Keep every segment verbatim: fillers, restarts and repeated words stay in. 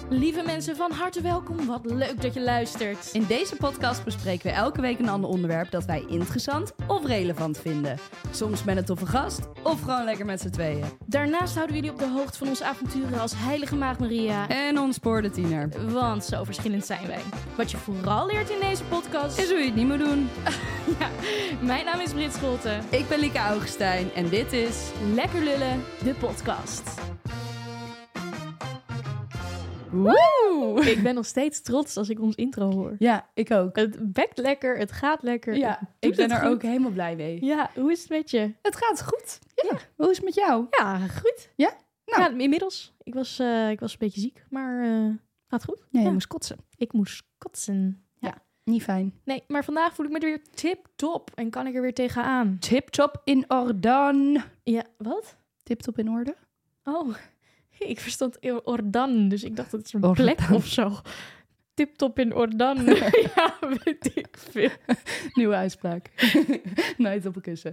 Lieve mensen, van harte welkom. Wat leuk dat je luistert. In deze podcast bespreken we elke week een ander onderwerp dat wij interessant of relevant vinden. Soms met een toffe gast of gewoon lekker met z'n tweeën. Daarnaast houden we jullie op de hoogte van onze avonturen als Heilige Maagd Maria. En ontspoorde tiener. Want zo verschillend zijn wij. Wat je vooral leert in deze podcast Is hoe je het niet moet doen. Ja, mijn naam is Brit Scholten. Ik ben Lieke Augustijn en dit is Lekker Lullen, de podcast. Woe! Ik ben nog steeds trots als ik ons intro hoor. Ja, ik ook. Het bekt lekker, het gaat lekker. Ja, het ik doet ben het er goed. ook helemaal blij mee. Ja, hoe is het met je? Het gaat goed. Ja. Hoe is het met jou? Ja, goed. Ja? Nou. Ja, inmiddels. Ik was, uh, ik was een beetje ziek, maar uh, gaat goed. Ja, je Ja. moest kotsen. Ik moest kotsen. Ja. Niet fijn. Nee, maar vandaag voel ik me er weer tip-top en kan ik er weer tegenaan. Tip-top in orde. Ja, wat? Tip-top in orde? Oh, ik verstond Ordan, dus ik dacht dat het een Ordan. plek of zo. Tip-top in Ordan. Ja, weet ik veel. Nieuwe uitspraak. Nooit op een kussen.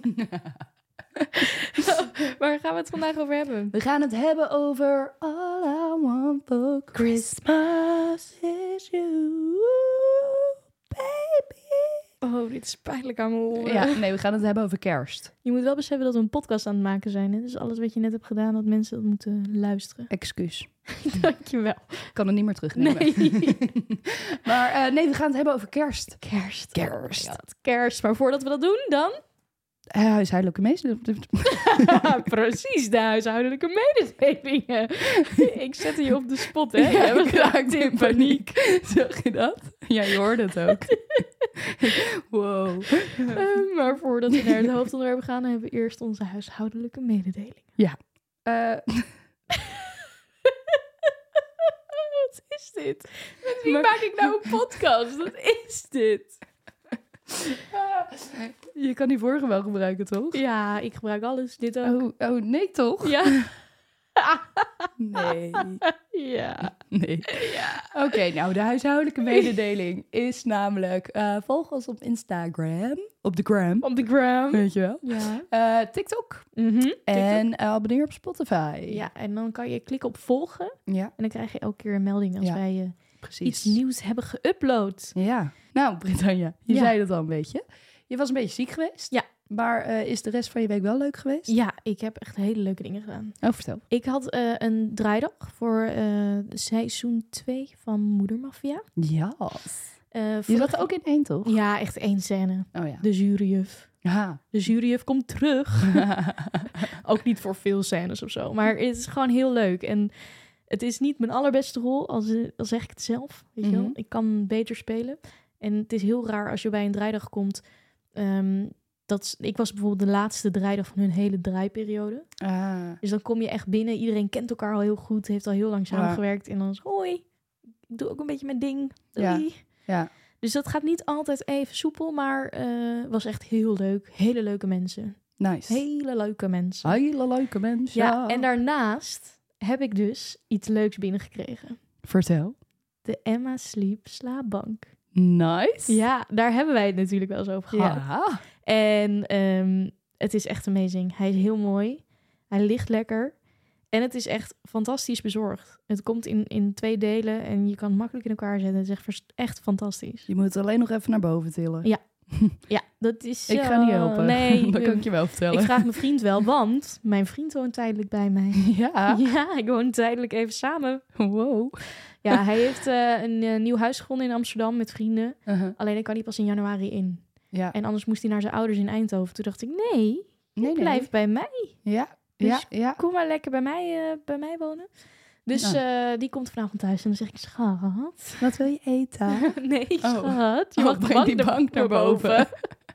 Waar gaan we het vandaag over hebben? We gaan het hebben over All I Want for Christmas is You, baby. Oh, dit is pijnlijk aan mijn oren. Ja, nee, we gaan het hebben over kerst. Je moet wel beseffen dat we een podcast aan het maken zijn. Hè? Dus alles wat je net hebt gedaan, dat mensen dat moeten luisteren. Excuus. Dankjewel. Ik kan het niet meer terugnemen. Nee. Maar uh, nee, we gaan het hebben over kerst. Kerst. Kerst. Oh my God, kerst. Maar voordat we dat doen, dan... Uh, huishoudelijke meester. Precies, de huishoudelijke mededelingen. Ik zette je op de spot, hè? Ja, Je ik raakte in paniek. Zag je dat? Ja, je hoorde het ook. Wow. Uh, maar voordat we naar het hoofdonderwerp gaan, hebben we eerst onze huishoudelijke mededelingen. Ja. Uh, Wat is dit? Met wie Maar- maak ik nou een podcast? Wat is dit? je kan die vorige wel gebruiken, toch? Ja, ik gebruik alles. Dit ook. Oh, oh nee, toch? Ja. Nee. Ja. Nee. Ja. Oké, nou, de huishoudelijke mededeling is namelijk... Uh, volg ons op Instagram. Op de gram. Op de gram. Weet je wel. Ja. Uh, TikTok. Mhm. En uh, abonneer op Spotify. Ja, en dan kan je klikken op volgen. Ja, En dan krijg je elke keer een melding als Ja. wij uh, precies. iets nieuws hebben geüpload. Ja. Nou, Britannia, je Ja. zei dat al een beetje. Je was een beetje ziek geweest. Ja. Maar uh, is de rest van je week wel leuk geweest? Ja, ik heb echt hele leuke dingen gedaan. Oh, vertel. Ik had uh, een draaidag voor uh, seizoen twee van Moedermafia. Ja. Uh, Je vorig- zat ook in één, toch? Ja, echt één scène. Oh ja. De juryjuf. Ja. De juryjuf komt terug. Ook niet voor veel scènes of zo. Maar het is gewoon heel leuk. En het is niet mijn allerbeste rol, als, als zeg ik het zelf. Weet je wel? Mhm. Ik kan beter spelen. En het is heel raar als je bij een draaidag komt. Um, dat, ik was bijvoorbeeld de laatste draaidag van hun hele draaiperiode. Ah. Dus dan kom je echt binnen. Iedereen kent elkaar al heel goed. Heeft al heel lang Ja. samengewerkt. En dan is hoi, ik doe ook een beetje mijn ding. Doei. Ja. Ja. Dus dat gaat niet altijd even soepel. Maar uh, was echt heel leuk. Hele leuke mensen. Nice. Hele leuke mensen. Hele leuke mensen. Ja, en daarnaast heb ik dus iets leuks binnengekregen. Vertel. De Emma Sleep slaapbank. Nice. Ja, daar hebben wij het natuurlijk wel eens over gehad. Ja. En um, het is echt amazing. Hij is heel mooi. Hij ligt lekker. En het is echt fantastisch bezorgd. Het komt in, in twee delen en je kan het makkelijk in elkaar zetten. Het is echt, vers- echt fantastisch. Je moet het alleen nog even naar boven tillen. Ja. Ja, dat is... Ik ga uh, niet helpen. Nee. Dat kan ik je wel vertellen. Ik vraag mijn vriend wel, want mijn vriend woont tijdelijk bij mij. Ja. Ja, ik woon tijdelijk even samen. Wow. Ja, hij heeft uh, een uh, nieuw huis gevonden in Amsterdam met vrienden. Uh-huh. Alleen hij kan niet pas in januari in. Ja. En anders moest hij naar zijn ouders in Eindhoven. Toen dacht ik, nee, Nee, blijf nee. bij mij. Ja. Dus Ja. Ja. Kom maar lekker bij mij, uh, bij mij wonen. Dus uh, die komt vanavond thuis en dan zeg ik, schat. Wat wil je eten? Nee, Oh. schat. Je Oh, mag de breng bank, die naar, bank naar naar boven. boven.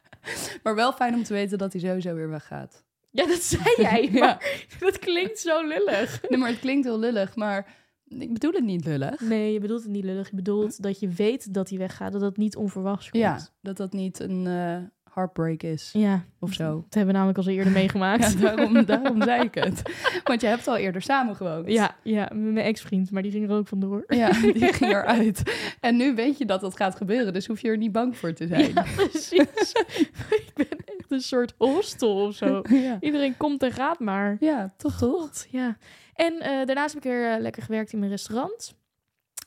Maar wel fijn om te weten dat hij sowieso weer weggaat. Ja, dat zei jij, Ja. maar dat klinkt zo lullig. Nee, maar het klinkt heel lullig, maar ik bedoel het niet lullig. Nee, je bedoelt het niet lullig. Je bedoelt dat je weet dat hij weggaat, dat dat niet onverwachts komt. Ja, dat dat niet een uh, heartbreak is Ja. of zo. Dat hebben we namelijk al zo eerder meegemaakt. Ja, daarom, daarom zei ik het. Want je hebt al eerder samen gewoond. Ja, ja, met mijn ex-vriend, maar die ging er ook vandoor. Ja, die ging eruit. En nu weet je dat dat gaat gebeuren, dus hoef je er niet bang voor te zijn. Ja, precies. Ik ben echt een soort hostel of zo. Ja, Iedereen komt en gaat maar. ja toch toch? God, ja. En uh, daarnaast heb ik weer uh, lekker gewerkt in mijn restaurant.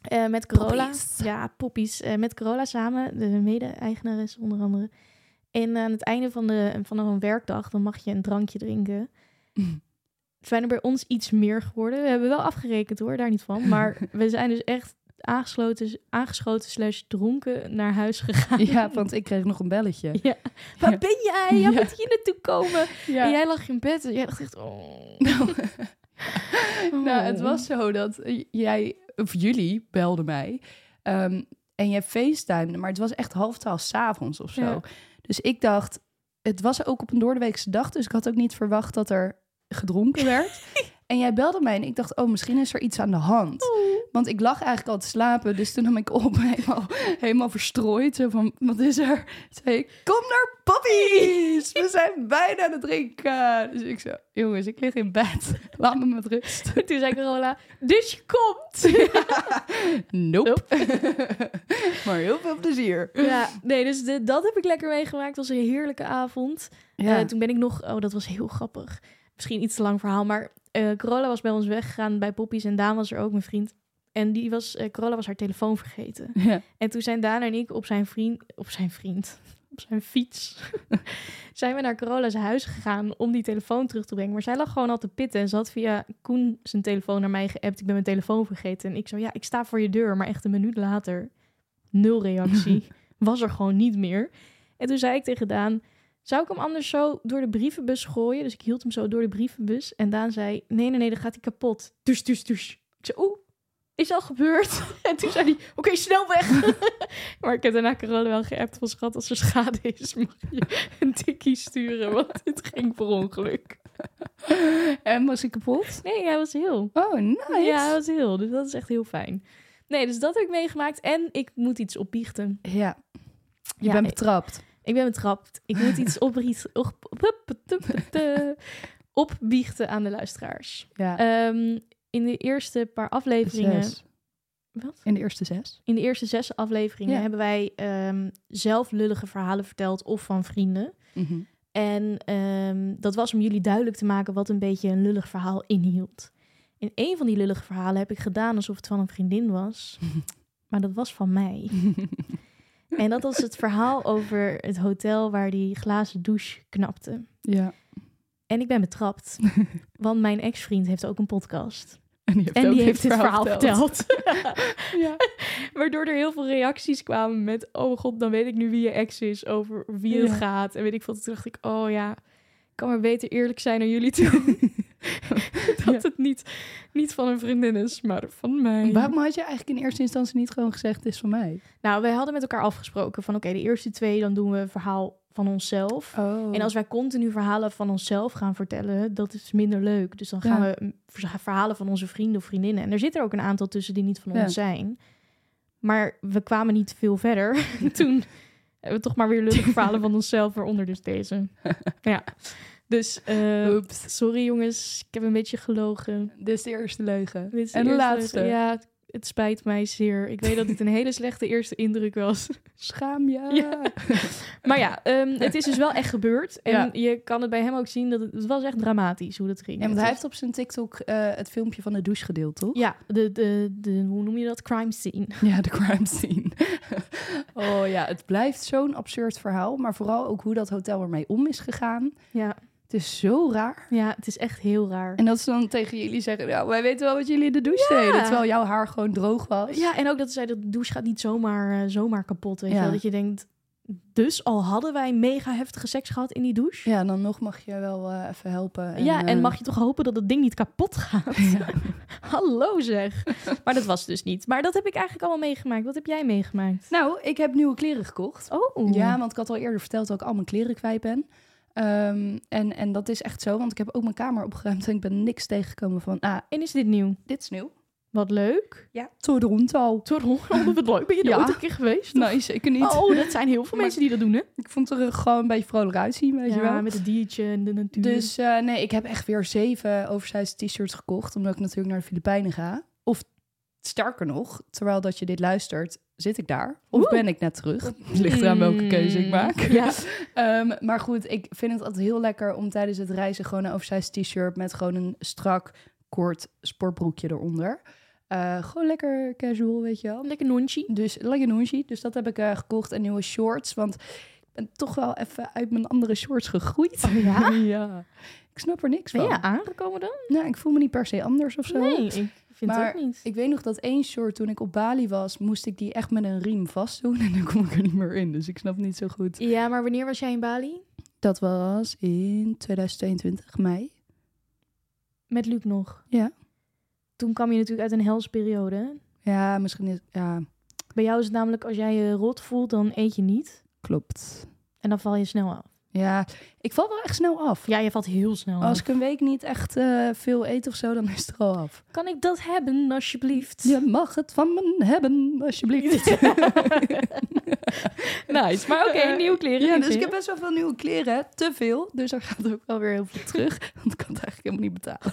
Uh, met Carola. Poppies. Ja, poppies. Uh, met Carola samen, de mede-eigenares onder andere. En aan het einde van, de, van een werkdag, dan mag je een drankje drinken. Mm. Zijn er bij ons iets meer geworden. We hebben wel afgerekend hoor, daar niet van. Maar we zijn dus echt aangesloten, aangeschoten slash dronken naar huis gegaan. Ja, want ik kreeg nog een belletje. Ja. Waar ja. ben jij? Jij ja. moet hier naartoe komen. Ja. En jij lag in bed en jij dacht echt... Oh. Nou, oh. nou, het was zo dat jij, of jullie belden mij. Um, en jij facetimede, maar het was echt half twaalf 's avonds of zo. Ja. Dus ik dacht, het was ook op een doordeweekse dag. Dus ik had ook niet verwacht dat er gedronken werd. En jij belde mij en ik dacht, oh, misschien is er iets aan de hand. Oh. Want ik lag eigenlijk al te slapen. Dus toen nam ik op, helemaal, helemaal verstrooid. Zo van, wat is er? Zei ik, kom naar poppies! We zijn bijna aan het drinken. Dus ik zo, jongens, ik lig in bed. Laat me met rust. Toen zei Carola, dus je komt? Ja. Nope. nope. Maar heel veel plezier. Ja, nee, dus de, dat heb ik lekker meegemaakt. Het was een heerlijke avond. Ja. Uh, toen ben ik nog, oh, dat was heel grappig. Misschien iets te lang verhaal, maar uh, Carola was bij ons weggegaan bij poppies en Daan was er ook, mijn vriend. En die was, uh, Carola was haar telefoon vergeten. Ja. En toen zijn Daan en ik op zijn vriend, op zijn vriend, op zijn fiets, zijn we naar Carola's huis gegaan om die telefoon terug te brengen. Maar zij lag gewoon al te pitten en ze had via Koen zijn telefoon naar mij geappt. Ik ben mijn telefoon vergeten. En ik zo, ja, ik sta voor je deur. Maar echt een minuut later, nul reactie. Was er gewoon niet meer. En toen zei ik tegen Daan, zou ik hem anders zo door de brievenbus gooien? Dus ik hield hem zo door de brievenbus. En Daan zei, nee, nee, nee, dan gaat hij kapot. Dus, dus, dus. Ik zei, oeh, is al gebeurd. En toen zei hij, oké, okay, snel weg. Maar ik heb daarna Carola wel geappt van, schat, als er schade is, mag je een tikkie sturen. Want het ging per ongeluk. En was hij kapot? Nee, hij was heel. Oh, nice. Ja, hij was heel. Dus dat is echt heel fijn. Nee, dus dat heb ik meegemaakt. En ik moet iets opbiechten. Ja. Je ja, bent betrapt. Ik, ik ben betrapt. Ik moet iets opbiechten, op, opbiechten aan de luisteraars. Ja. Um, in de eerste paar afleveringen... Zes. Wat? In de eerste zes? In de eerste zes afleveringen ja. hebben wij um, zelf lullige verhalen verteld of van vrienden. Mm-hmm. En um, dat was om jullie duidelijk te maken wat een beetje een lullig verhaal inhield. In een van die lullige verhalen heb ik gedaan alsof het van een vriendin was. Maar dat was van mij. En dat was het verhaal over het hotel waar die glazen douche knapte. Ja. En ik ben betrapt. Want mijn ex-vriend heeft ook een podcast. En die heeft, en die heeft dit verhaal, verhaal verteld. verteld. Ja. Waardoor er heel veel reacties kwamen met... oh god, dan weet ik nu wie je ex is, over wie het ja. gaat. En weet ik veel. Toen dacht ik, oh ja, ik kan maar beter eerlijk zijn naar jullie toe. dat ja. het niet, niet van een vriendin is, maar van mij. Waarom had je eigenlijk in eerste instantie niet gewoon gezegd, het is van mij? Nou, wij hadden met elkaar afgesproken van... oké, okay, de eerste twee, dan doen we een verhaal van onszelf. Oh. En als wij continu verhalen van onszelf gaan vertellen, dat is minder leuk. Dus dan gaan ja. we verhalen van onze vrienden of vriendinnen. En er zitten er ook een aantal tussen die niet van ja. ons zijn. Maar we kwamen niet veel verder. Toen hebben we toch maar weer lullige verhalen van onszelf, waaronder dus deze. Ja. Dus, uh, sorry jongens, ik heb een beetje gelogen. Dit is de eerste leugen. Dit is de en de eerste laatste. Leugen. Ja, het spijt mij zeer. Ik weet dat dit een hele slechte eerste indruk was. Schaam je. Ja. Maar ja, um, het is dus wel echt gebeurd. En ja. je kan het bij hem ook zien dat het, het was echt dramatisch hoe dat ging. Ja, want hij heeft op zijn TikTok uh, het filmpje van de douche gedeeld, toch? Ja, de, de, de, hoe noem je dat? Crime scene. Ja, de crime scene. Oh ja, het blijft zo'n absurd verhaal. Maar vooral ook hoe dat hotel ermee om is gegaan. Ja. Het is zo raar. Ja, het is echt heel raar. En dat ze dan tegen jullie zeggen, nou, wij weten wel wat jullie in de douche ja. deden. Terwijl jouw haar gewoon droog was. Ja, en ook dat ze zeiden, de douche gaat niet zomaar, uh, zomaar kapot. Weet ja. je wel? Dat je denkt, dus al hadden wij mega heftige seks gehad in die douche. Ja, dan nog mag je wel uh, even helpen. En, ja, uh... en mag je toch hopen dat het ding niet kapot gaat. Ja. Hallo zeg. Maar dat was dus niet. Maar dat heb ik eigenlijk allemaal meegemaakt. Wat heb jij meegemaakt? Nou, ik heb nieuwe kleren gekocht. Oh. Ja, want ik had al eerder verteld dat ik al mijn kleren kwijt ben. Um, en, en dat is echt zo, want ik heb ook mijn kamer opgeruimd en ik ben niks tegengekomen van... Ah, en is dit nieuw? Dit is nieuw. Wat leuk. Ja, Toronto. Toronto, wat leuk. Ben je er ja. ooit een keer geweest? Of? Nee, zeker niet. Oh, dat zijn heel veel maar mensen die dat doen, hè? Ik vond het er gewoon een beetje vrolijk uitzien, weet ja, je wel. Ja, met het diertje en de natuur. Dus uh, nee, ik heb echt weer zeven oversized t-shirts gekocht, omdat ik natuurlijk naar de Filipijnen ga. Of sterker nog, terwijl dat je dit luistert, zit ik daar. Of Oeh. ben ik net terug. Het ligt eraan welke keuze ik maak. Ja. um, maar goed, ik vind het altijd heel lekker om tijdens het reizen gewoon een oversized t-shirt met gewoon een strak, kort sportbroekje eronder. Uh, gewoon lekker casual, weet je wel. Lekker nonchi. Dus lekker nonchi. Dus dat heb ik uh, gekocht. En nieuwe shorts. Want ik ben toch wel even uit mijn andere shorts gegroeid. Oh ja? Ja. Ik snap er niks ben van. Ben je aangekomen dan? Nou, ik voel me niet per se anders of zo. Nee, ik vind maar het ook niet. Ik weet nog dat één short, toen ik op Bali was, moest ik die echt met een riem vastdoen. En dan kom ik er niet meer in. Dus ik snap niet zo goed. Ja, maar wanneer was jij in Bali? Dat was in tweeduizend tweeëntwintig, mei. Met Luc nog? Ja. Toen kwam je natuurlijk uit een helse periode. Ja, misschien is... Ja. Bij jou is het namelijk, als jij je rot voelt, dan eet je niet. Klopt. En dan val je snel af. Ja, ik val wel echt snel af. Ja, je valt heel snel Als af. ik een week niet echt uh, veel eet of zo, dan is het er al af. Kan ik dat hebben, alsjeblieft? Je mag het van me hebben, alsjeblieft. Nice, maar oké, okay, nieuwe kleren. Ja, dus ik heb best wel veel nieuwe kleren. Te veel, dus er gaat ook wel weer heel veel terug. Want ik kan het eigenlijk helemaal niet betalen.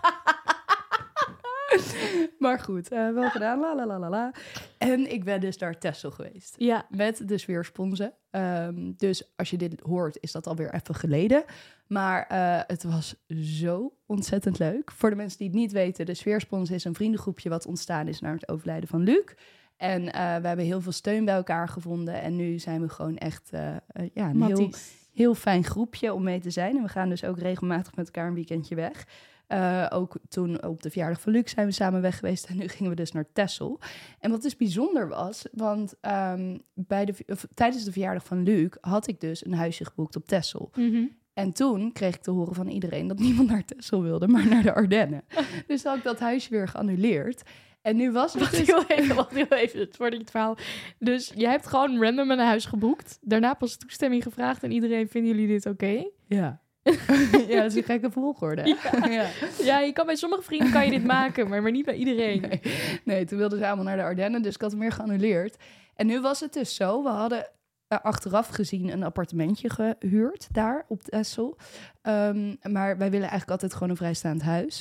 Maar goed, uh, wel gedaan. La, la, la, la, la. En ik ben dus naar Texel geweest. Ja. Met de sfeersponsen. Um, dus als je dit hoort, is dat alweer even geleden. Maar uh, het was zo ontzettend leuk. Voor de mensen die het niet weten, de sfeerspons is een vriendengroepje wat ontstaan is na het overlijden van Luc. En uh, we hebben heel veel steun bij elkaar gevonden. En nu zijn we gewoon echt uh, uh, ja, een heel, heel fijn groepje om mee te zijn. En we gaan dus ook regelmatig met elkaar een weekendje weg. Uh, ook toen op de verjaardag van Luc zijn we samen weg geweest. En nu gingen we dus naar Texel. En wat dus bijzonder was, want um, bij de, of, tijdens de verjaardag van Luc had ik dus een huisje geboekt op Texel. Mm-hmm. En toen kreeg ik te horen van iedereen dat niemand naar Texel wilde, maar naar de Ardennen. Dus had ik dat huisje weer geannuleerd. En nu was het wacht dus... heel even, wacht heel even, het wordt het verhaal. Dus jij hebt gewoon random een huis geboekt. Daarna pas toestemming gevraagd en iedereen, vinden jullie dit oké? Okay? Ja. Ja, dat is een gekke volgorde. Ja. Ja. Ja, je kan bij sommige vrienden kan je dit maken, maar, maar niet bij iedereen. Nee. Nee, toen wilden ze allemaal naar de Ardennen, dus ik had hem weer geannuleerd. En nu was het dus zo, we hadden uh, achteraf gezien een appartementje gehuurd daar op Texel. Um, maar wij willen eigenlijk altijd gewoon een vrijstaand huis.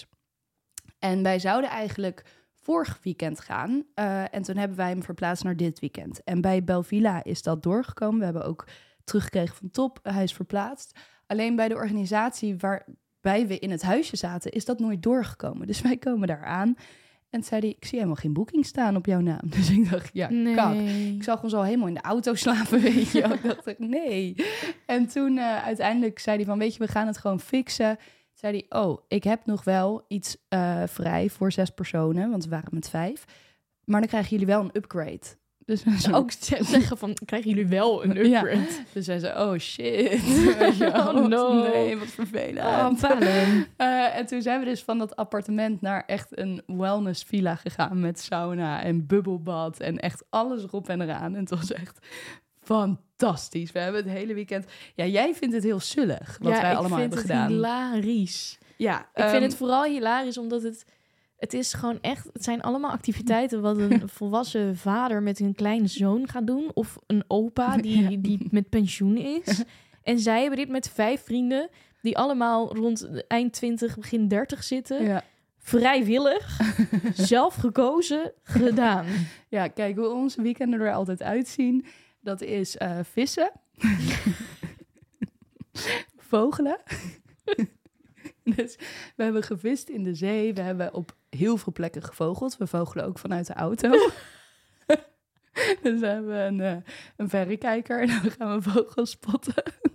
En wij zouden eigenlijk vorig weekend gaan. Uh, en toen hebben wij hem verplaatst naar dit weekend. En bij Belvilla is dat doorgekomen. We hebben ook teruggekregen van Top, hij is verplaatst. Alleen bij de organisatie waarbij we in het huisje zaten, is dat nooit doorgekomen. Dus wij komen daar aan en zei hij, ik zie helemaal geen boeking staan op jouw naam. Dus ik dacht, ja, nee. kak. Ik zag ons al helemaal in de auto slapen, weet je. Ik dacht, nee. En toen uh, uiteindelijk zei hij van, weet je, we gaan het gewoon fixen. Zei hij, oh, ik heb nog wel iets uh, vrij voor zes personen, want we waren met vijf. Maar dan krijgen jullie wel een upgrade. Dus zo... Ook zeggen van, krijgen jullie wel een upgrade? Ja. Dus zei ze, oh shit. Oh no. Nee, wat vervelend. Oh, uh, en toen zijn we dus van dat appartement naar echt een wellness villa gegaan met sauna en bubbelbad en echt alles erop en eraan. En het was echt fantastisch. We hebben het hele weekend... Ja, jij vindt het heel zullig wat ja, wij allemaal hebben gedaan. Ja, ik vind het hilarisch. Ja, ik um, vind het vooral hilarisch omdat het... Het is gewoon echt... Het zijn allemaal activiteiten wat een volwassen vader met hun kleine zoon gaat doen. Of een opa die, ja. die met pensioen is. En zij hebben dit met vijf vrienden die allemaal rond eind twintig, begin dertig zitten. Ja. Vrijwillig, zelf gekozen, gedaan. Ja, kijk hoe onze weekenden er altijd uitzien. Dat is uh, vissen. Vogelen. Dus we hebben gevist in de zee. We hebben op heel veel plekken gevogeld. We vogelen ook vanuit de auto. Dus we hebben een, uh, een verrekijker en dan gaan we vogels spotten.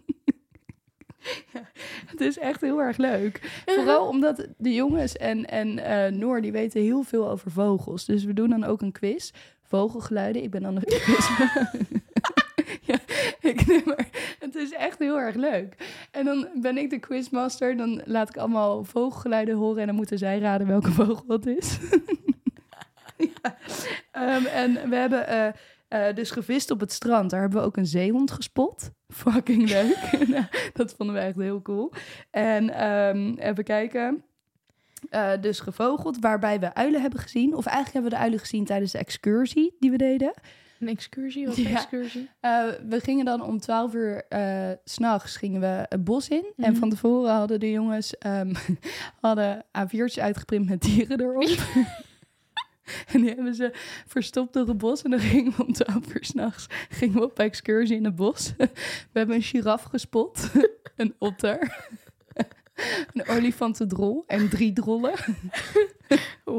Ja, het is echt heel erg leuk. Vooral omdat de jongens en, en uh, Noor, die weten heel veel over vogels. Dus we doen dan ook een quiz. Vogelgeluiden. Ik ben dan een quiz. Ja, ik neem maar. Het is echt heel erg leuk. En dan ben ik de quizmaster. Dan laat ik allemaal vogelgeluiden horen. En dan moeten zij raden welke vogel het is. Ja. Um, en we hebben uh, uh, dus gevist op het strand. Daar hebben we ook een zeehond gespot. Fucking leuk. Nou, dat vonden we echt heel cool. En um, even kijken. Uh, dus gevogeld, waarbij we uilen hebben gezien. Of eigenlijk hebben we de uilen gezien tijdens de excursie die we deden. Een excursie? Wat een ja. excursie? Uh, we gingen dan om twaalf uur uh, 's nachts gingen we het bos in. Mm-hmm. En van tevoren hadden de jongens um, hadden A viertjes uitgeprint met dieren erop. En die hebben ze verstopt door het bos. En dan gingen we om twaalf uur 's nachts gingen we op excursie in het bos. We hebben een giraf gespot. Een otter. Een olifantendrol en drie drollen. Wow.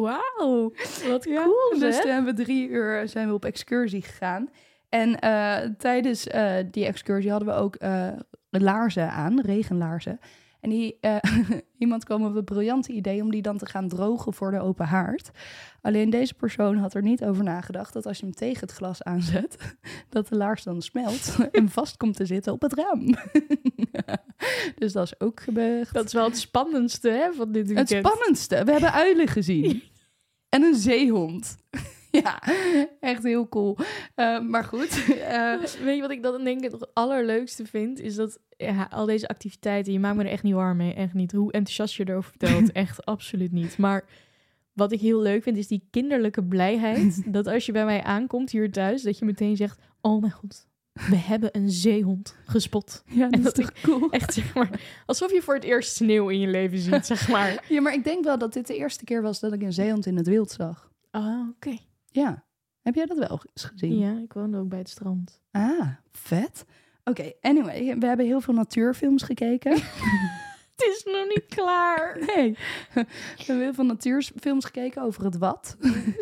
Wauw, wat Ja, cool dus zeg. toen hebben we drie uur zijn we op excursie gegaan. En uh, tijdens uh, die excursie hadden we ook uh, laarzen aan, regenlaarzen. En die, uh, iemand kwam op het briljante idee om die dan te gaan drogen voor de open haard. Alleen deze persoon had er niet over nagedacht dat als je hem tegen het glas aanzet, dat de laars dan smelt en vast komt te zitten op het raam. Dus dat is ook gebeurd. Dat is wel het spannendste hè, van dit weekend. Het spannendste. We hebben uilen gezien. En een zeehond. Ja, echt heel cool. Uh, maar goed. Uh, Weet je wat ik dan denk ik het allerleukste vind? Is dat ja, al deze activiteiten, je maakt me er echt niet warm mee. Echt niet. Hoe enthousiast je erover vertelt, echt absoluut niet. Maar wat ik heel leuk vind, is die kinderlijke blijheid. Dat als je bij mij aankomt hier thuis, dat je meteen zegt, oh mijn god, we hebben een zeehond gespot. Ja, dat, en dat is toch cool. Echt, zeg maar, alsof je voor het eerst sneeuw in je leven ziet, zeg maar. Ja, maar ik denk wel dat dit de eerste keer was dat ik een zeehond in het wild zag. Ah, oké. Okay. Ja. Heb jij dat wel eens gezien? Ja, ik woonde ook bij het strand. Ah, vet. Oké, okay, anyway, we hebben heel veel natuurfilms gekeken. Het is nog niet klaar. Nee, we hebben heel veel natuurfilms gekeken over het wat.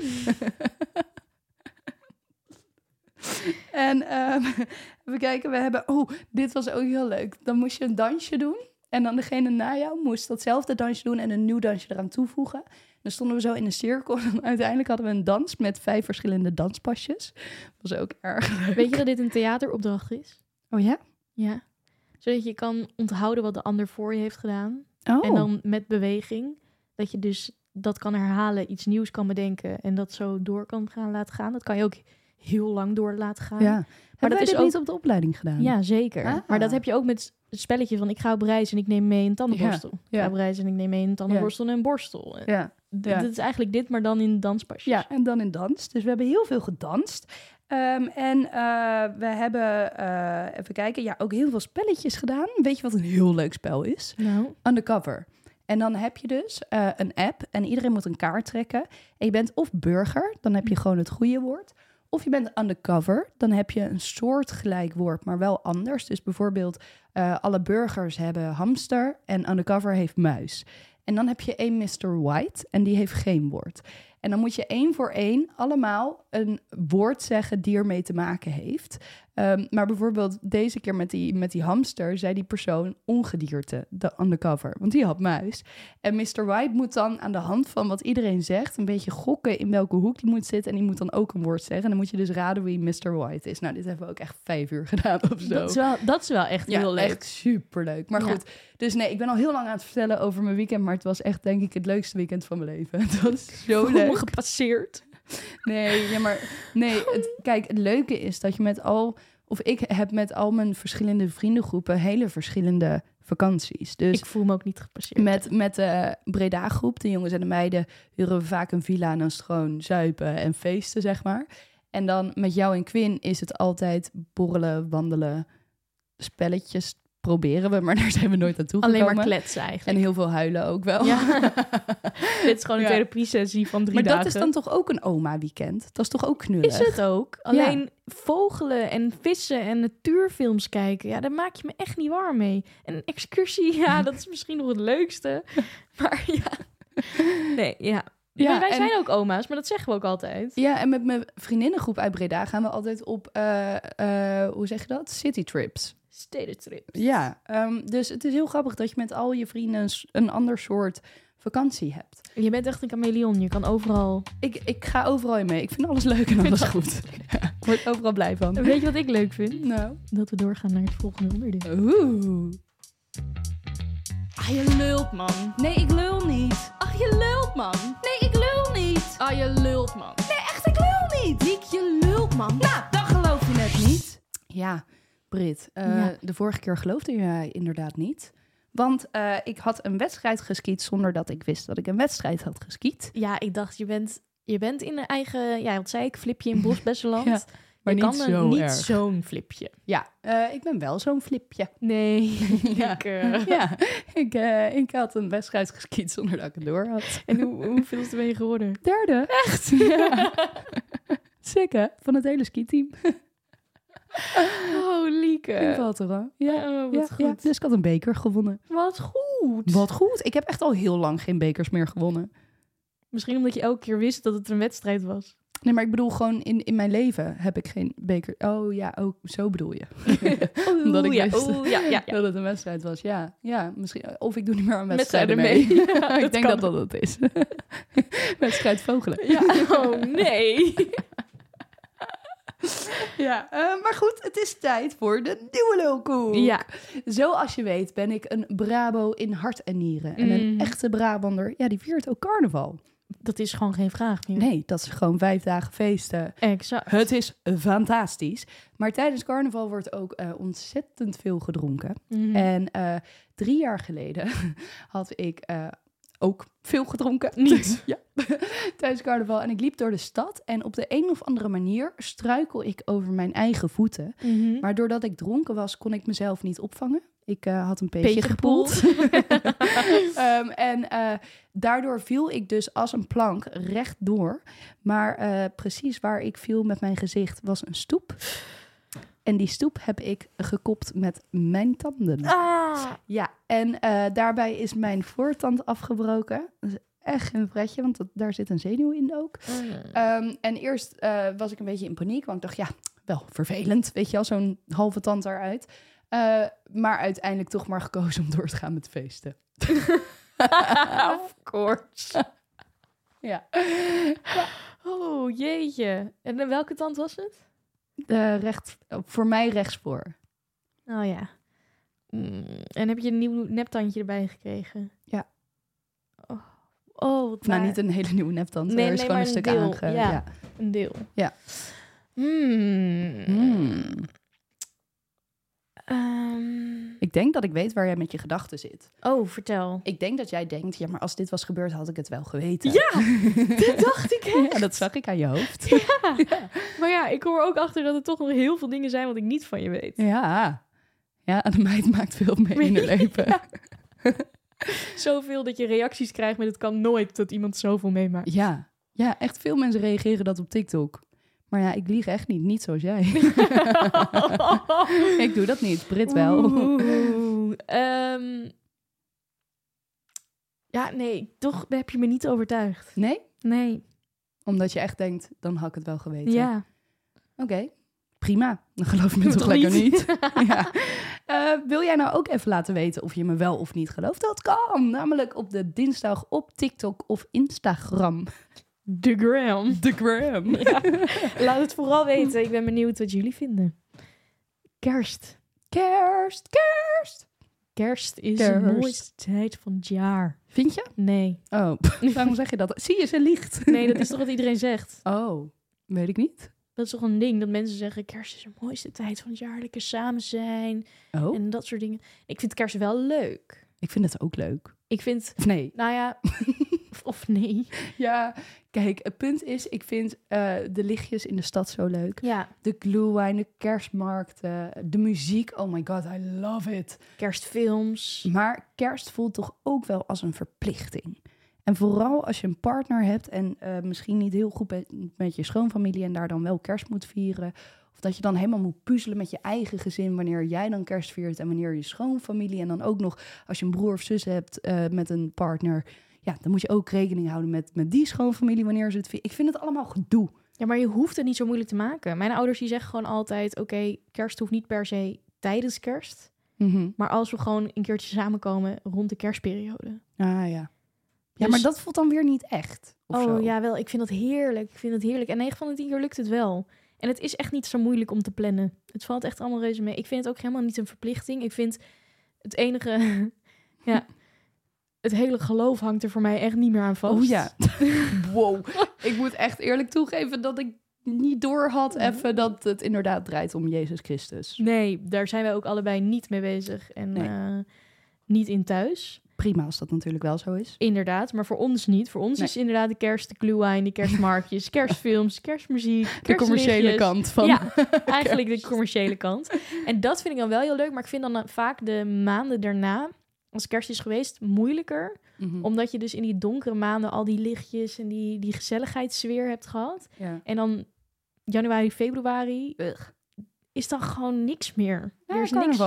En uh, even kijken, we hebben... Oh, dit was ook heel leuk. Dan moest je een dansje doen. En dan degene na jou moest datzelfde dansje doen en een nieuw dansje eraan toevoegen. Dan stonden we zo in een cirkel en uiteindelijk hadden we een dans met vijf verschillende danspasjes. Dat was ook erg leuk. Weet je dat dit een theateropdracht is? Oh ja? Ja. Zodat je kan onthouden wat de ander voor je heeft gedaan. Oh. En dan met beweging, dat je dus dat kan herhalen, iets nieuws kan bedenken en dat zo door kan gaan laten gaan. Dat kan je ook heel lang door laten gaan. Ja. Maar dat is ook niet op de opleiding gedaan. Ja, zeker. Ah. Maar dat heb je ook met het spelletje van ik ga op reis en ik neem mee een tandenborstel. Ja. Ik ga ja. op reis en ik neem mee een tandenborstel ja. en een borstel. Ja. D- ja. Dat is eigenlijk dit, maar dan in danspasjes. Ja, en dan in dans. Dus we hebben heel veel gedanst. Um, en uh, we hebben, uh, even kijken, ja, ook heel veel spelletjes gedaan. Weet je wat een heel leuk spel is? Nou. Undercover. En dan heb je dus uh, een app en iedereen moet een kaart trekken. En je bent of burger, dan heb je gewoon het goede woord. Of je bent undercover, dan heb je een soortgelijk woord, maar wel anders. Dus bijvoorbeeld, uh, alle burgers hebben hamster en undercover heeft muis. En dan heb je één mister White en die heeft geen woord. En dan moet je één voor één allemaal een woord zeggen die ermee te maken heeft. Um, maar bijvoorbeeld deze keer met die, met die hamster zei die persoon ongedierte, de undercover. Want die had muis. En mister White moet dan aan de hand van wat iedereen zegt een beetje gokken in welke hoek die moet zitten. En die moet dan ook een woord zeggen. En dan moet je dus raden wie mister White is. Nou, dit hebben we ook echt vijf uur gedaan of zo. Dat is wel, dat is wel echt ja, heel leuk. echt superleuk. Maar ja. goed, dus nee, ik ben al heel lang aan het vertellen over mijn weekend. Maar het was echt denk ik het leukste weekend van mijn leven. Het was zo leuk. Gepasseerd. Nee, ja, maar nee. Het, kijk, het leuke is dat je met al, of ik heb met al mijn verschillende vriendengroepen hele verschillende vakanties. Dus ik voel me ook niet gepasseerd. Met, met de Breda-groep, de jongens en de meiden, huren we vaak een villa en dan is het gewoon zuipen en feesten, zeg maar. En dan met jou en Quinn is het altijd borrelen, wandelen, spelletjes proberen we, maar daar zijn we nooit aan toegekomen. Alleen maar kletsen eigenlijk. En heel veel huilen ook wel. Ja. Dit is gewoon een ja. therapiesessie van drie maar dagen. Maar dat is dan toch ook een oma-weekend? Dat is toch ook knullig? Is het ook. Alleen ja. vogelen en vissen en natuurfilms kijken, ja, daar maak je me echt niet warm mee. En een excursie, ja, dat is misschien nog het leukste. Maar ja, nee, ja. Ja, wij en, zijn ook oma's, maar dat zeggen we ook altijd. Ja, en met mijn vriendinnengroep uit Breda gaan we altijd op, uh, uh, hoe zeg je dat? Citytrips. Stedentrips. Ja, um, dus het is heel grappig dat je met al je vrienden een ander soort vakantie hebt. Je bent echt een chameleon, je kan overal... Ik, ik ga overal in mee. Ik vind alles leuk en alles goed. Ja, ik word overal blij van. Weet je wat ik leuk vind? Nou. Dat we doorgaan naar het volgende onderdeel. Oeh. Ah, je lult, man. Nee, ik lul niet. Ach, je lult, man. Nee, ik lul niet. Ah, je lult, man. Nee, echt, ik lul niet. Liek, je lult, man. Nou, dat geloof je net niet. Ja, Brit, uh, ja. de vorige keer geloofde je inderdaad niet. Want uh, ik had een wedstrijd geskiet zonder dat ik wist dat ik een wedstrijd had geskiet. Ja, ik dacht, je bent, je bent in een eigen... Ja, wat zei ik? Flipje in Bosbesseland. Ja. Maar je niet, kan zo niet erg. zo'n flipje. Ja, uh, ik ben wel zo'n flipje. Nee. ja. ik, uh... ja, ik, uh, ik had een wedstrijd geskiet zonder dat ik het door had. En hoe, hoeveelste ben je geworden? Derde. Echt? Ja. Zeker, van het hele skiteam. Oh, Lieke. In Valteren. Ja, oh, wat ja, goed. ja. Dus ik had een beker gewonnen. Wat goed. Wat goed. Ik heb echt al heel lang geen bekers meer gewonnen. Misschien omdat je elke keer wist dat het een wedstrijd was. Nee, maar ik bedoel gewoon in, in mijn leven heb ik geen beker. Oh ja, ook zo bedoel je. Omdat ik ja, wist oeh, ja, ja, ja. dat het een wedstrijd was. Ja, ja, misschien. Of ik doe niet meer aan Wedstrijden wedstrijden mee. mee. Ja, ik dat denk kan. dat dat het is. Wedstrijd vogelen. Ja, oh nee. Ja, uh, maar goed, het is tijd voor de nieuwe lulkoek. Ja. Zoals je weet ben ik een Brabo in hart en nieren. En een Mm. echte Brabander, ja, die viert ook carnaval. Dat is gewoon geen vraag meer. Nee, dat is gewoon vijf dagen feesten. Exact. Het is fantastisch. Maar tijdens carnaval wordt ook uh, ontzettend veel gedronken. Mhm. En uh, drie jaar geleden had ik uh, ook veel gedronken. Niet? Ja, tijdens carnaval. En ik liep door de stad. En op de een of andere manier struikel ik over mijn eigen voeten. Mhm. Maar doordat ik dronken was, kon ik mezelf niet opvangen. Ik uh, had een peetje, Peetje gepoeld. gepoeld. um, en uh, daardoor viel ik dus als een plank rechtdoor. Maar uh, precies waar ik viel met mijn gezicht was een stoep. En die stoep heb ik gekopt met mijn tanden. Ah. Ja, en uh, daarbij is mijn voortand afgebroken. Dat is echt een pretje, want dat, daar zit een zenuw in ook. Mm. Um, en eerst uh, was ik een beetje in paniek, want ik dacht, ja, wel vervelend. Weet je al, zo'n halve tand eruit. Uh, maar uiteindelijk toch maar gekozen om door te gaan met feesten. Of course. Ja. Oh, jeetje. En welke tand was het? Uh, recht, voor mij rechtsvoor. Oh ja. Mm. En heb je een nieuw neptandje erbij gekregen? Ja. Oh, oh wat Nou, naar. niet een hele nieuwe neptand. Nee, er is nee, gewoon maar een een stuk deel. aange... Ja. Ja. Een deel. Ja. Hmm. Hmm. Um. Ik denk dat ik weet waar jij met je gedachten zit. Oh, vertel. Ik denk dat jij denkt, ja, maar als dit was gebeurd, had ik het wel geweten. Ja, dat dacht ik echt. Ja, dat zag ik aan je hoofd. Ja. Ja. Maar ja, ik kom er ook achter dat er toch nog heel veel dingen zijn wat ik niet van je weet. Ja. Ja, een meid maakt veel mee in het leven. Ja. Zoveel dat je reacties krijgt met het kan nooit dat iemand zoveel meemaakt. Ja. Ja, echt veel mensen reageren dat op TikTok. Maar ja, ik lieg echt niet. Niet zoals jij. Ik doe dat niet. Brit wel. Oeh, um, ja, nee. Toch heb je me niet overtuigd. Nee? Nee. Omdat je echt denkt, dan had ik het wel geweten. Ja. Oké. Okay. Prima. Dan geloof je me Doe toch toch lekker niet? niet. Ja. Uh, wil jij nou ook even laten weten of je me wel of niet gelooft? Dat kan. Namelijk op de dinsdag op TikTok of Instagram. De gram. De gram. Ja. Laat het vooral weten. Ik ben benieuwd wat jullie vinden. Kerst. Kerst, kerst. Kerst is Kerst. de mooiste tijd van het jaar. Vind je? Nee. Oh, waarom zeg je dat? Zie je, ze liegt. Nee, dat is toch wat iedereen zegt? Oh, weet ik niet. Dat is toch een ding, dat mensen zeggen... kerst is de mooiste tijd van het jaar. Lekker samen zijn. Oh, En dat soort dingen. Ik vind kerst wel leuk. ik vind het ook leuk. Ik vind... Of nee. Nou ja... of, of nee. Ja, kijk, het punt is, ik vind uh, de lichtjes in de stad zo leuk. Ja. De glühwein, de kerstmarkten, de muziek. Oh my god, I love it. Kerstfilms. Maar kerst voelt toch ook wel als een verplichting. En vooral als je een partner hebt en uh, misschien niet heel goed bent met je schoonfamilie en daar dan wel kerst moet vieren. Of dat je dan helemaal moet puzzelen met je eigen gezin wanneer jij dan kerst viert en wanneer je schoonfamilie. En dan ook nog als je een broer of zus hebt uh, met een partner. Ja, dan moet je ook rekening houden met, met die schoonfamilie wanneer ze het vieren. Ik vind het allemaal gedoe. Ja, maar je hoeft het niet zo moeilijk te maken. Mijn ouders die zeggen gewoon altijd... oké, okay, kerst hoeft niet per se tijdens kerst. Mm-hmm. Maar als we gewoon een keertje samenkomen rond de kerstperiode. Ah ja. Ja, Dus... maar dat voelt dan weer niet echt. Of oh zo. ja, wel. Ik vind dat heerlijk. Ik vind het heerlijk. En negen van de tien keer lukt het wel. En het is echt niet zo moeilijk om te plannen. Het valt echt allemaal reuze mee. Ik vind het ook helemaal niet een verplichting. Ik vind het enige... ja, het hele geloof hangt er voor mij echt niet meer aan vast. Oh ja. Wow. Ik moet echt eerlijk toegeven dat ik niet door had even dat het inderdaad draait om Jezus Christus. Nee, daar zijn wij ook allebei niet mee bezig. En Nee. uh, niet in thuis. Prima als dat natuurlijk wel zo is. Inderdaad, maar voor ons niet. Voor ons Nee. is inderdaad de kerst, de glühwein, de kerstmarktjes, kerstfilms, kerstmuziek, De commerciële kant van... Ja, eigenlijk de commerciële kant. En dat vind ik dan wel heel leuk, maar ik vind dan vaak de maanden daarna, als kerst is geweest, moeilijker. Mm-hmm. Omdat je dus in die donkere maanden al die lichtjes en die, die gezelligheidssfeer hebt gehad. Ja. En dan januari, februari, ugh, is dan gewoon niks meer. Ja, er is carnaval. niks.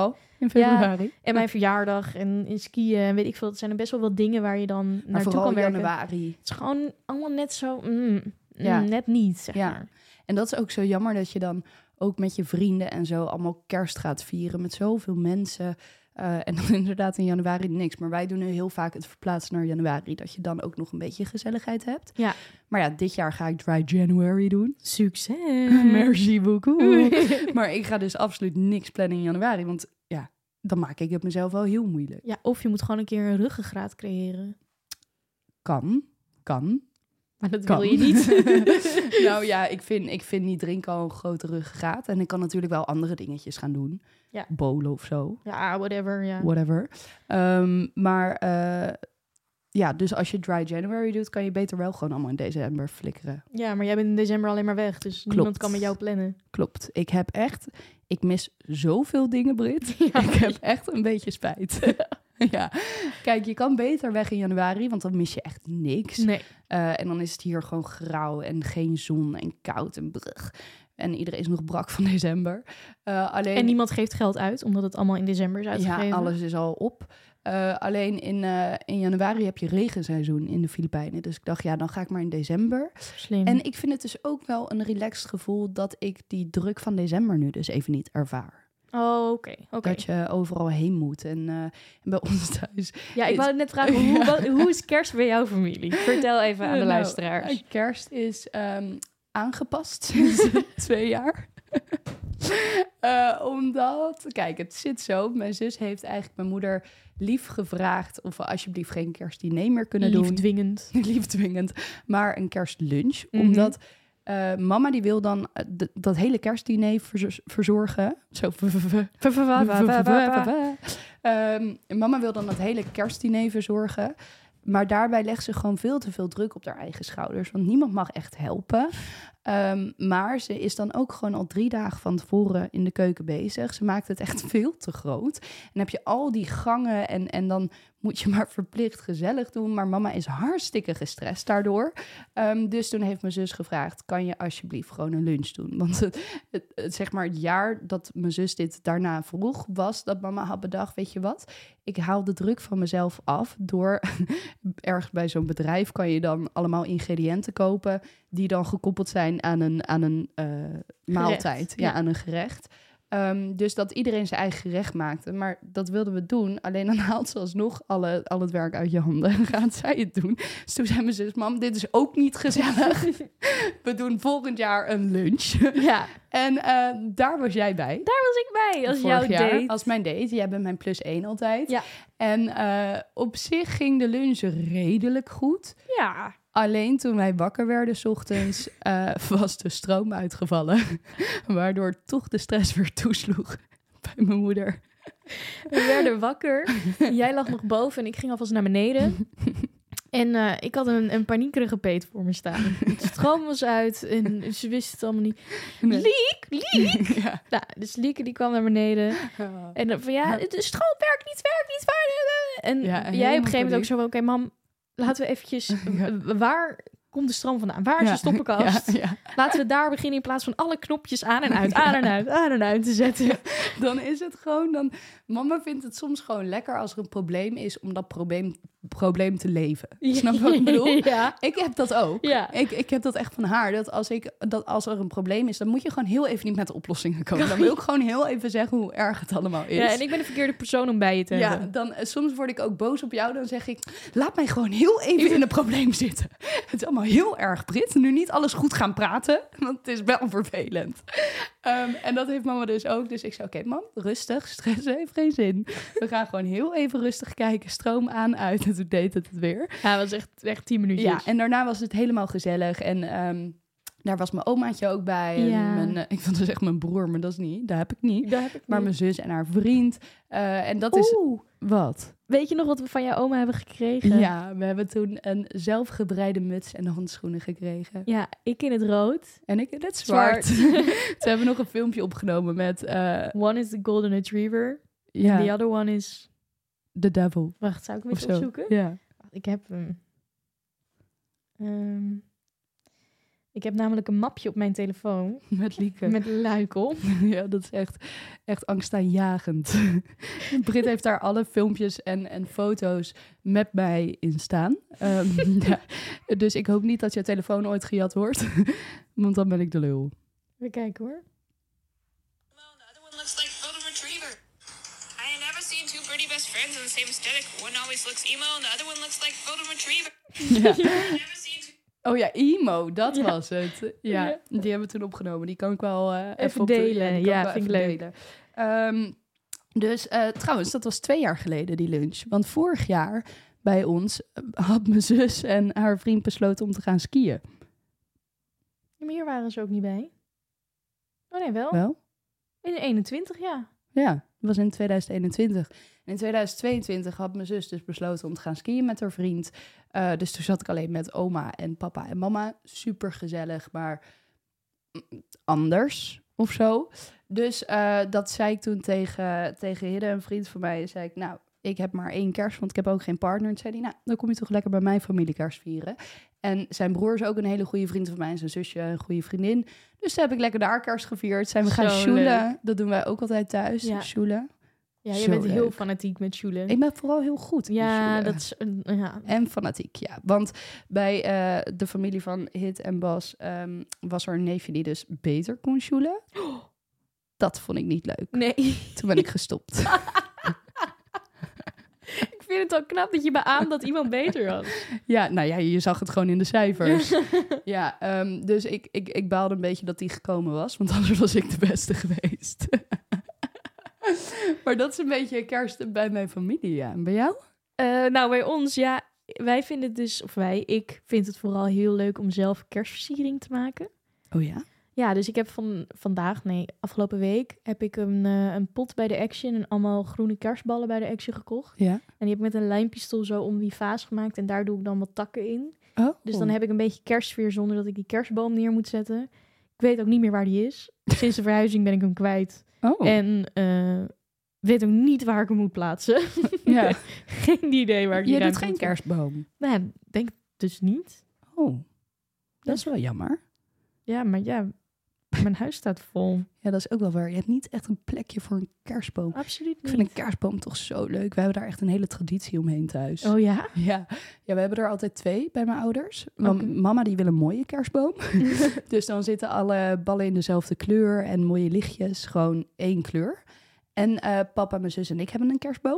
in februari. Ja, en mijn verjaardag en in skiën en weet ik veel. Het zijn er best wel wat dingen waar je dan maar naartoe kan werken. januari. Het is gewoon allemaal net zo... Mm, Ja. mm, net niet, zeg Ja. maar. En dat is ook zo jammer dat je dan ook met je vrienden en zo allemaal kerst gaat vieren met zoveel mensen. Uh, en dan inderdaad in januari niks. Maar wij doen nu heel vaak het verplaatsen naar januari. Dat je dan ook nog een beetje gezelligheid hebt. Ja. Maar ja, dit jaar ga ik Dry January doen. Succes! Merci beaucoup. Maar ik ga dus absoluut niks plannen in januari. Want ja, dan maak ik het mezelf wel heel moeilijk. Ja, of je moet gewoon een keer een ruggengraat creëren. Kan, kan. Maar dat Kan. wil je niet. Nou ja, ik vind, ik vind niet drinken al een grote ruggengraat. En ik kan natuurlijk wel andere dingetjes gaan doen. Ja. Bowlen of zo. Ja, whatever, ja. Whatever. Um, maar uh, ja, dus als je Dry January doet, kan je beter wel gewoon allemaal in december flikkeren. Ja, maar jij bent in december alleen maar weg. Dus Klopt. niemand kan met jou plannen. Klopt. Ik heb echt... Ik mis zoveel dingen, Brit. Ja. Ik heb echt een beetje spijt. Ja. Kijk, je kan beter weg in januari, want dan mis je echt niks. Nee. Uh, en dan is het hier gewoon grauw en geen zon en koud en brug. En iedereen is nog brak van december. Uh, alleen... En niemand geeft geld uit, omdat het allemaal in december is uitgegeven. Ja, alles is al op. Uh, alleen in, uh, in januari heb je regenseizoen in de Filipijnen. Dus ik dacht, ja, dan ga ik maar in december. Slim. En ik vind het dus ook wel een relaxed gevoel dat ik die druk van december nu dus even niet ervaar. Oh, oké. Okay, okay. Dat je overal heen moet. En, uh, en bij ons thuis... Ja, ik wou net vragen, hoe, ja. wat, hoe is kerst bij jouw familie? Vertel even aan de nou, luisteraars. Kerst is um, aangepast sinds twee jaar. uh, omdat, kijk, het zit zo. Mijn zus heeft eigenlijk mijn moeder lief gevraagd of we alsjeblieft geen kerstdiner meer kunnen doen. Liefdwingend. Liefdwingend. Maar een kerstlunch. Mm-hmm. Omdat uh, mama die wil dan uh, d- dat hele kerstdiner verz- verzorgen. Zo. um, mama wil dan dat hele kerstdiner verzorgen. Maar daarbij legt ze gewoon veel te veel druk op haar eigen schouders. Want niemand mag echt helpen. Um, maar ze is dan ook gewoon al drie dagen van tevoren in de keuken bezig. Ze maakt het echt veel te groot. En dan heb je al die gangen en, en dan moet je maar verplicht gezellig doen. Maar mama is hartstikke gestrest daardoor. Um, dus toen heeft mijn zus gevraagd, kan je alsjeblieft gewoon een lunch doen? Want het, het, het, zeg maar het jaar dat mijn zus dit daarna vroeg, was dat mama had bedacht, weet je wat? Ik haal de druk van mezelf af door ergens bij zo'n bedrijf kan je dan allemaal ingrediënten kopen die dan gekoppeld zijn aan een, aan een uh, maaltijd, gerecht, ja, ja, aan een gerecht. Um, dus dat iedereen zijn eigen gerecht maakte. Maar dat wilden we doen. Alleen dan haalt ze alsnog alle, al het werk uit je handen. En gaat zij het doen. Dus toen zei mijn zus, mam, dit is ook niet gezellig. We doen volgend jaar een lunch. Ja. En uh, daar was jij bij. Daar was ik bij, als jouw date. Als mijn date. Jij bent mijn plus één altijd. Ja. En uh, op zich ging de lunch redelijk goed. Ja. Alleen toen wij wakker werden 's ochtends uh, was de stroom uitgevallen. Waardoor toch de stress weer toesloeg bij mijn moeder. We werden wakker. Jij lag nog boven en ik ging alvast naar beneden. En uh, ik had een, een paniekerige peet voor me staan. De stroom was uit en ze wist het allemaal niet. Nee. Liek, Liek! Ja. Nou, dus Lieke die kwam naar beneden. Oh. En dan van ja, de stroom werkt niet, werkt niet. Waar... En ja, jij op een gegeven moment ook zo van, oké okay, mam, laten we eventjes... Ja. Waar komt de stroom vandaan? Waar is ja. de stoppenkast? Ja, ja. Laten we daar beginnen in plaats van alle knopjes aan en uit, aan en uit, aan en uit te zetten. Ja. Dan is het gewoon... dan. Mama vindt het soms gewoon lekker als er een probleem is om dat probleem, probleem te leven. Ja. Snap je wat ik bedoel? Ja. Ik heb dat ook. Ja. Ik, ik heb dat echt van haar. Dat als, ik, dat als er een probleem is, dan moet je gewoon heel even niet met de oplossingen komen. Dan wil ik gewoon heel even zeggen hoe erg het allemaal is. Ja, en ik ben de verkeerde persoon om bij je te ja, hebben. Dan, soms word ik ook boos op jou. Dan zeg ik, laat mij gewoon heel even in een probleem zitten. Het is allemaal heel erg, Brit. Nu niet alles goed gaan praten, want het is wel vervelend. Um, en dat heeft mama dus ook. Dus ik zei, oké, okay, mam, rustig. Stress heeft geen zin. We gaan gewoon heel even rustig kijken. Stroom aan, uit. En toen deed het het weer. Ja, het was echt, echt tien minuutjes. Ja, en daarna was het helemaal gezellig. En um, daar was mijn omaatje ook bij. En ja. mijn, uh, ik vond dus echt mijn broer, maar dat is niet. Dat heb ik niet. Dat heb ik maar niet. mijn zus en haar vriend. Uh, en dat Oeh. is... Wat? Weet je nog wat we van jouw oma hebben gekregen? Ja, we hebben toen een zelfgebreide muts en handschoenen gekregen. Ja, ik in het rood. En ik in het zwart. zwart. Ze hebben nog een filmpje opgenomen met... Uh, one is the golden retriever. Ja. En the other one is... The devil. Wacht, zou ik hem eens opzoeken? Ja. Ik heb hem. Um, Ik heb namelijk een mapje op mijn telefoon. Met Lieke. Met een luik op. Ja, dat is echt, echt angstaanjagend. Brit heeft daar alle filmpjes en, en foto's met mij in staan. Um, ja. Dus ik hoop niet dat je telefoon ooit gejat wordt. Want dan ben ik de lul. Even kijken hoor. Looks like golden retriever. I ain't never seen two pretty best friends in the same aesthetic. One always looks emo and the other one looks like golden retriever. Ja. I never seen two... Oh ja, emo, dat Ja. was het. Ja, Ja. die hebben we toen opgenomen. Die kan ik wel uh, even, Even op de- delen. die kan Ja, wel vind ik even leuk. delen. Um, dus uh, trouwens, dat was twee jaar geleden, die lunch. Want vorig jaar bij ons uh, had mijn zus en haar vriend besloten om te gaan skiën. Ja, maar hier waren ze ook niet bij. Oh nee, wel. Wel? In eenentwintig, ja. Ja, dat was in tweeduizend eenentwintig. En in tweeduizend tweeëntwintig had mijn zus dus besloten om te gaan skiën met haar vriend. Uh, dus toen zat ik alleen met oma en papa en mama. Super gezellig, maar anders of zo. Dus uh, dat zei ik toen tegen, tegen Hidde, een vriend van mij. Zei ik, nou, ik heb maar één kerst, want ik heb ook geen partner. En toen zei hij, nou, dan kom je toch lekker bij mijn familie kerst vieren. En zijn broer is ook een hele goede vriend van mij. En zijn zusje een goede vriendin. Dus toen heb ik lekker daar kerst gevierd. Zijn we gaan Zo sjoelen. leuk. Dat doen wij ook altijd thuis, Ja. sjoelen. Ja, je Zo bent heel leuk. fanatiek met sjoelen. Ik ben vooral heel goed in Ja, sjoelen. dat is... een- Ja. En fanatiek, ja. Want bij uh, de familie van Hit en Bas um, was er een neefje die dus beter kon sjoelen. Dat vond ik niet leuk. Nee. Toen ben ik gestopt. Ik vind het al knap dat je beaamt dat iemand beter was. Ja, nou ja, je zag het gewoon in de cijfers. Ja, um, dus ik, ik, ik baalde een beetje dat die gekomen was. Want anders was ik de beste geweest. Maar dat is een beetje kerst bij mijn familie, ja. En bij jou? Uh, nou, bij ons, ja, wij vinden het dus, of wij, ik vind het vooral heel leuk om zelf kerstversiering te maken. Oh ja? Ja, dus ik heb van vandaag, nee, afgelopen week heb ik een, uh, een pot bij de Action en allemaal groene kerstballen bij de Action gekocht. Ja. En die heb ik met een lijmpistool zo om die vaas gemaakt en daar doe ik dan wat takken in. Oh. Dus dan heb ik een beetje kerstsfeer zonder dat ik die kerstboom neer moet zetten. Ik weet ook niet meer waar die is. Sinds de verhuizing ben ik hem kwijt. Oh. En uh, weet ook niet waar ik hem moet plaatsen. Ja. Geen idee waar ik die Je doet ruimte geen moet- kerstboom? Nou, denk dus niet. Oh, dat is wel jammer. Ja, maar ja, mijn huis staat vol. Ja, dat is ook wel waar. Je hebt niet echt een plekje voor een kerstboom. Absoluut Ik niet. vind een kerstboom toch zo leuk. We hebben daar echt een hele traditie omheen thuis. Oh ja? Ja. Ja, we hebben er altijd twee bij mijn ouders. Want Oké. mama die wil een mooie kerstboom. Dus dan zitten alle ballen in dezelfde kleur en mooie lichtjes. Gewoon één kleur. En uh, papa, mijn zus en ik hebben een kerstboom.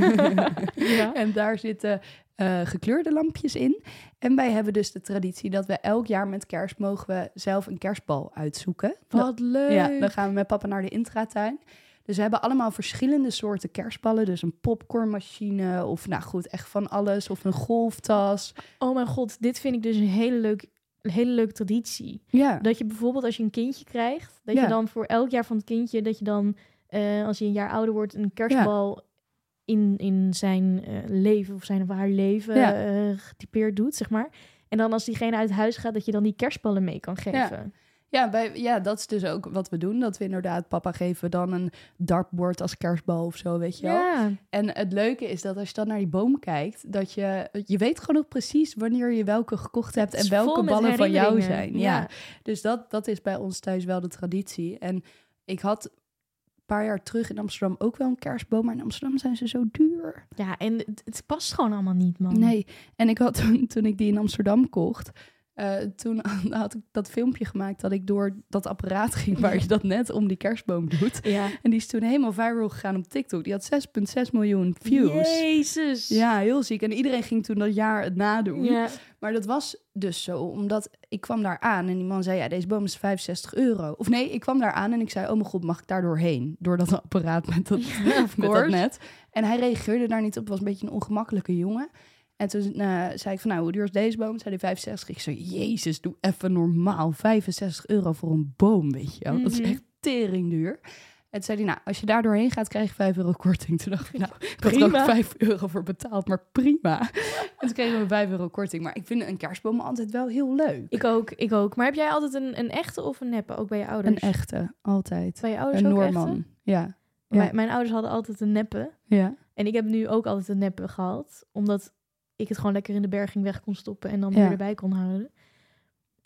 Ja. En daar zitten uh, gekleurde lampjes in. En wij hebben dus de traditie dat we elk jaar met kerst mogen we zelf een kerstbal uitzoeken. Wat leuk. Ja, dan gaan we met papa naar de intratuin. Dus we hebben allemaal verschillende soorten kerstballen. Dus een popcornmachine of nou goed, echt van alles. Of een golftas. Oh mijn god, dit vind ik dus een hele, leuk, een hele leuke traditie. Ja, Dat je bijvoorbeeld als je een kindje krijgt, dat Ja. je dan voor elk jaar van het kindje, dat je dan uh, als hij een jaar ouder wordt, een kerstbal in, in zijn uh, leven of zijn of haar leven Ja. uh, getypeerd doet, zeg maar. En dan als diegene uit huis gaat, dat je dan die kerstballen mee kan geven. ja, bij, ja, dat is dus ook wat we doen. Dat we inderdaad, papa geven dan een dartboard als kerstbal of zo, weet je wel. Ja. En het leuke is dat als je dan naar die boom kijkt, dat je, je weet gewoon nog precies wanneer je welke gekocht hebt Het en is vol welke met ballen van jou herinneringen. zijn. Ja. Ja. Dus dat, dat is bij ons thuis wel de traditie. En ik had een paar jaar terug in Amsterdam ook wel een kerstboom, maar in Amsterdam zijn ze zo duur. Ja, en het, het past gewoon allemaal niet, man. Nee, en ik had toen, toen ik die in Amsterdam kocht, uh, toen had ik dat filmpje gemaakt dat ik door dat apparaat ging waar je dat net om die kerstboom doet. Ja. En die is toen helemaal viral gegaan op TikTok. Die had zes komma zes miljoen views. Jezus. Ja, heel ziek. En iedereen ging toen dat jaar het nadoen. Ja. Maar dat was dus zo, omdat ik kwam daar aan en die man zei, ja, deze boom is vijfenzestig euro. Of nee, ik kwam daar aan en ik zei, oh mijn god, mag ik daar doorheen? Door dat apparaat met dat, Of met dat course. net. En hij reageerde daar niet op, was een beetje een ongemakkelijke jongen. En toen uh, zei ik van, nou, hoe duur is deze boom? Zei hij vijfenzestig. Ik zei, jezus, doe even normaal. vijfenzestig euro voor een boom, weet je wel. Mm-hmm. Dat is echt teringduur. En toen zei hij, nou, als je daar doorheen gaat, krijg je vijf euro korting. Toen dacht ik, nou, ik had er ook vijf euro voor betaald, maar prima. En toen kregen we vijf euro korting. Maar ik vind een kerstboom altijd wel heel leuk. Ik ook, ik ook. Maar heb jij altijd een, een echte of een neppe, ook bij je ouders? Een echte, altijd. Bij je ouders een ook Noorman, echte? ja. ja. Mijn, mijn ouders hadden altijd een neppe. Ja. En ik heb nu ook altijd een neppe gehad. Omdat ik het gewoon lekker in de berging weg kon stoppen en dan Ja. weer erbij kon houden.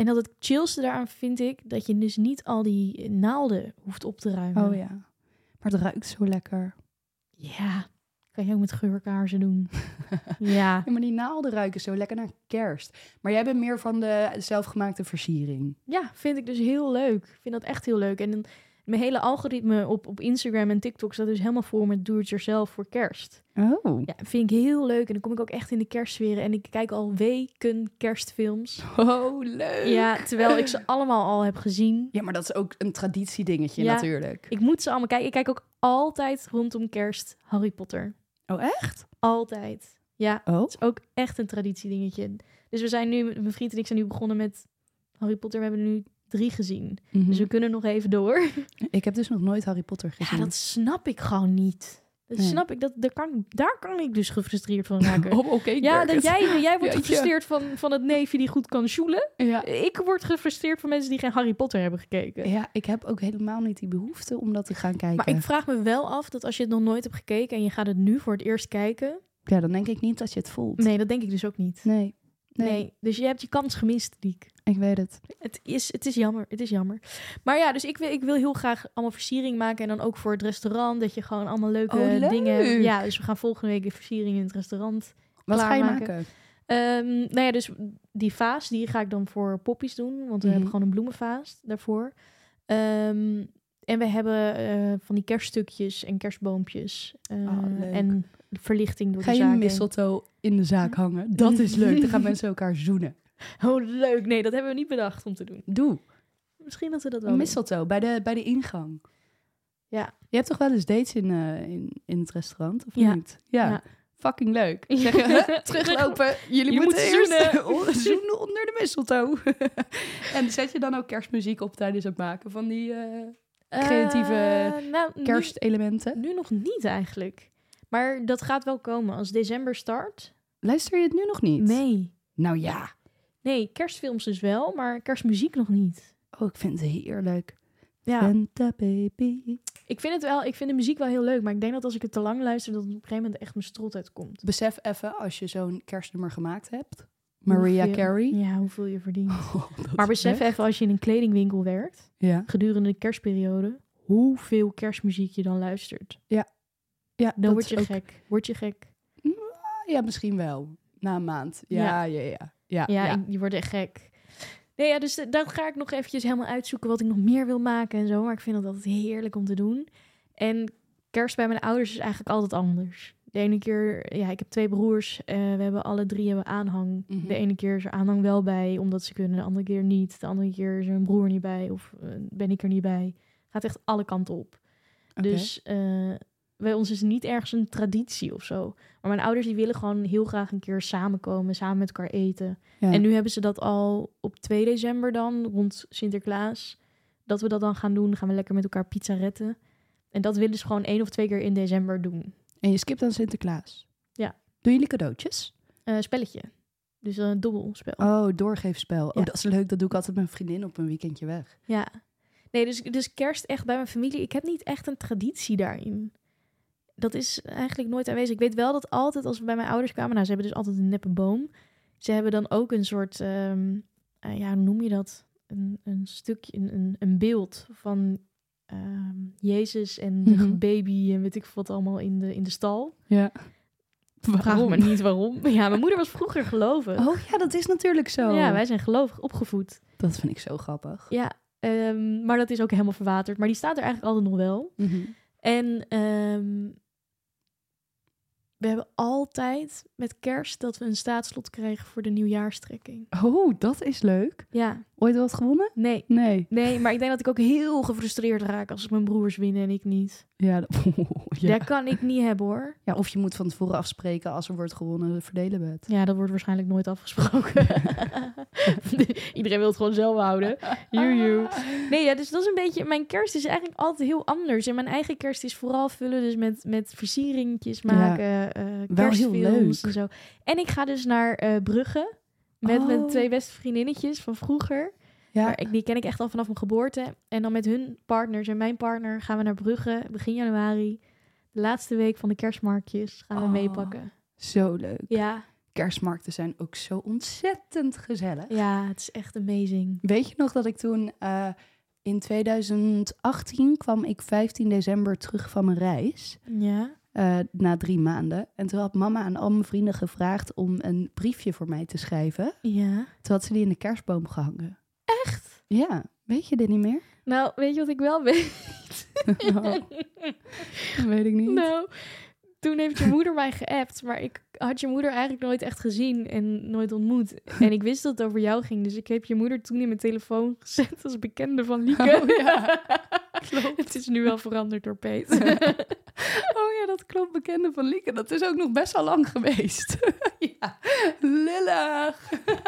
En dat het chillste daaraan vind ik dat je dus niet al die naalden hoeft op te ruimen. Oh ja. Maar het ruikt zo lekker. Ja, kan je ook met geurkaarsen doen. Ja. Ja, maar die naalden ruiken zo lekker naar kerst. Maar jij bent meer van de zelfgemaakte versiering. Ja, vind ik dus heel leuk. Ik vind dat echt heel leuk. En dan, mijn hele algoritme op, op Instagram en TikTok staat dus helemaal vol met do-it-yourself voor kerst. Oh. Ja, vind ik heel leuk. En dan kom ik ook echt in de kerstsfeer. En ik kijk al weken kerstfilms. Oh, leuk. Ja, terwijl ik ze allemaal al heb gezien. Ja, maar dat is ook een traditiedingetje Ja, natuurlijk. Ik moet ze allemaal kijken. Ik kijk ook altijd rondom kerst Harry Potter. Oh, echt? Altijd. Ja, Oh. het is ook echt een traditiedingetje. Dus we zijn nu, mijn vriend en ik zijn nu begonnen met Harry Potter. We hebben er nu drie gezien. Mm-hmm. Dus we kunnen nog even door. Ik heb dus nog nooit Harry Potter gezien. Ja, dat snap ik gewoon niet. Dat Nee. snap ik. Dat, daar, kan, daar kan ik dus gefrustreerd van raken. Oh, oké. Ja, dat jij, jij wordt Ja, gefrustreerd van, van het neefje die goed kan sjoelen. Ja. Ik word gefrustreerd van mensen die geen Harry Potter hebben gekeken. Ja, ik heb ook helemaal niet die behoefte om dat te gaan kijken. Maar ik vraag me wel af dat als je het nog nooit hebt gekeken en je gaat het nu voor het eerst kijken. Ja, dan denk ik niet dat je het voelt. Nee, dat denk ik dus ook niet. Nee. Nee. Nee. Dus je hebt je kans gemist, Liek. Ik weet het. Het is, het is jammer, het is jammer. Maar ja, dus ik wil, ik wil heel graag allemaal versiering maken. En dan ook voor het restaurant, dat je gewoon allemaal leuke Oh, leuk. dingen... Ja, dus we gaan volgende week de versiering in het restaurant. Wat ga je klaarmaken. maken? Um, nou ja, dus die vaas, die ga ik dan voor poppies doen. Want we Mhm. hebben gewoon een bloemenvaas daarvoor. Um, en we hebben uh, van die kerststukjes en kerstboompjes. Uh, Oh, leuk. en verlichting door Ga de je zaak een heen. mistletoe in de zaak hangen? Dat is leuk. Dan gaan mensen elkaar zoenen. Oh, leuk. Nee, dat hebben we niet bedacht om te doen. Doe. Misschien dat we dat wel Een doen. mistletoe bij de, bij de ingang. Ja. Je hebt toch wel eens dates in, uh, in, in het restaurant, of Ja. niet? Ja. Ja. Fucking leuk. Zeg je, huh, teruglopen. Jullie, Jullie moeten moeten eerst zoenen. zoenen onder de mistletoe. En zet je dan ook kerstmuziek op tijdens het maken van die uh, creatieve Uh, nou, nu- kerstelementen? Nu, nog niet eigenlijk. Maar dat gaat wel komen. Als december start. Luister je het nu nog niet? Nee. Nou ja. Nee, kerstfilms dus wel, maar kerstmuziek nog niet. Oh, ik vind het heerlijk. Ja. Fanta baby. Ik vind het wel, ik vind de muziek wel heel leuk, maar ik denk dat als ik het te lang luister, dat op een gegeven moment echt mijn strot uitkomt. Besef even, als je zo'n kerstnummer gemaakt hebt. Mariah Hoeveel- Carey. Ja, hoeveel je verdient. Oh, dat Maar is besef echt- even als je in een kledingwinkel werkt, Ja. gedurende de kerstperiode, hoeveel kerstmuziek je dan luistert. Ja, Dan dat word is je ook- gek. Word je gek. Ja, misschien wel. Na een maand. Ja, ja, ja. Ja, ja, Ja, ja. ik- je wordt echt gek. Nee, ja, dus eh, dat ga ik nog eventjes helemaal uitzoeken wat ik nog meer wil maken en zo. Maar ik vind dat altijd heerlijk om te doen. En kerst bij mijn ouders is eigenlijk altijd anders. De ene keer, ja, ik heb twee broers. eh, we hebben alle drie hebben aanhang. Mhm. De ene keer is er aanhang wel bij, omdat ze kunnen. De andere keer niet. De andere keer is er een broer niet bij of eh, ben ik er niet bij. Gaat echt alle kanten op. Oké. Dus eh, bij ons is het niet ergens een traditie of zo. Maar mijn ouders die willen gewoon heel graag een keer samenkomen, samen met elkaar eten. Ja. En nu hebben ze dat al op twee december dan, rond Sinterklaas. Dat we dat dan gaan doen, gaan we lekker met elkaar pizza retten. En dat willen ze gewoon één of twee keer in december doen. En je skipt dan Sinterklaas? Ja. Doen jullie cadeautjes? Uh, spelletje. Dus een dobbelspel. Oh, doorgeefspel. Ja. Oh, dat is leuk. Dat doe ik altijd met mijn vriendin op een weekendje weg. Ja. Nee, dus, dus kerst echt bij mijn familie. Ik heb niet echt een traditie daarin. Dat is eigenlijk nooit aanwezig. Ik weet wel dat altijd als we bij mijn ouders kwamen... Nou, ze hebben dus altijd een neppe boom. Ze hebben dan ook een soort... Um, uh, ja, hoe noem je dat? Een, een stukje, een, een, een beeld van um, Jezus en de Mhm. baby... en weet ik wat allemaal in de, in de stal. Ja. Vraag me niet waarom. Ja, mijn moeder was vroeger gelovig. Oh ja, dat is natuurlijk zo. Ja, wij zijn gelovig opgevoed. Dat vind ik zo grappig. Ja, um, maar dat is ook helemaal verwaterd. Maar die staat er eigenlijk altijd nog wel. Mm-hmm. En um, we hebben altijd met kerst dat we een staatslot kregen voor de nieuwjaarstrekking. Oh, dat is leuk. Ja, Ooit wat gewonnen? nee. Nee. Nee, maar ik denk dat ik ook heel gefrustreerd raak als mijn broers winnen en ik niet. Ja, dat, ja. Dat kan ik niet hebben hoor. ja, of je moet van tevoren afspreken als er wordt gewonnen, verdelen we het. Ja, dat wordt waarschijnlijk nooit afgesproken. Iedereen wil het gewoon zelf houden. Joejoe. Nee, ja, dus dat is een beetje... Mijn kerst is eigenlijk altijd heel anders. En mijn eigen kerst is vooral vullen dus met, met versieringjes maken. Ja, uh, wel heel leuk. En zo. En ik ga dus naar uh, Brugge. Met oh. mijn twee beste vriendinnetjes van vroeger. Ja. Maar ik, die ken ik echt al vanaf mijn geboorte. En dan met hun partners en mijn partner gaan we naar Brugge begin januari. De laatste week van de kerstmarktjes gaan we oh, meepakken. Zo leuk. Ja. Kerstmarkten zijn ook zo ontzettend gezellig. Ja, het is echt amazing. Weet je nog dat ik toen uh, in twintig achttien kwam ik vijftien december terug van mijn reis. Ja. Uh, na drie maanden. En toen had mama aan al mijn vrienden gevraagd om een briefje voor mij te schrijven. Ja. Toen had ze die in de kerstboom gehangen. Echt? Ja, weet je dit niet meer? Nou, weet je wat ik wel weet? Oh, weet ik niet. Nou, toen heeft je moeder mij geappt, maar ik had je moeder eigenlijk nooit echt gezien en nooit ontmoet. En ik wist dat het over jou ging, dus ik heb je moeder toen in mijn telefoon gezet als bekende van Lieke. Oh, ja. Klopt. Het is nu wel veranderd door Peet. Oh ja, dat klopt, bekende van Lieke. Dat is ook nog best wel lang geweest. Ja, lillig.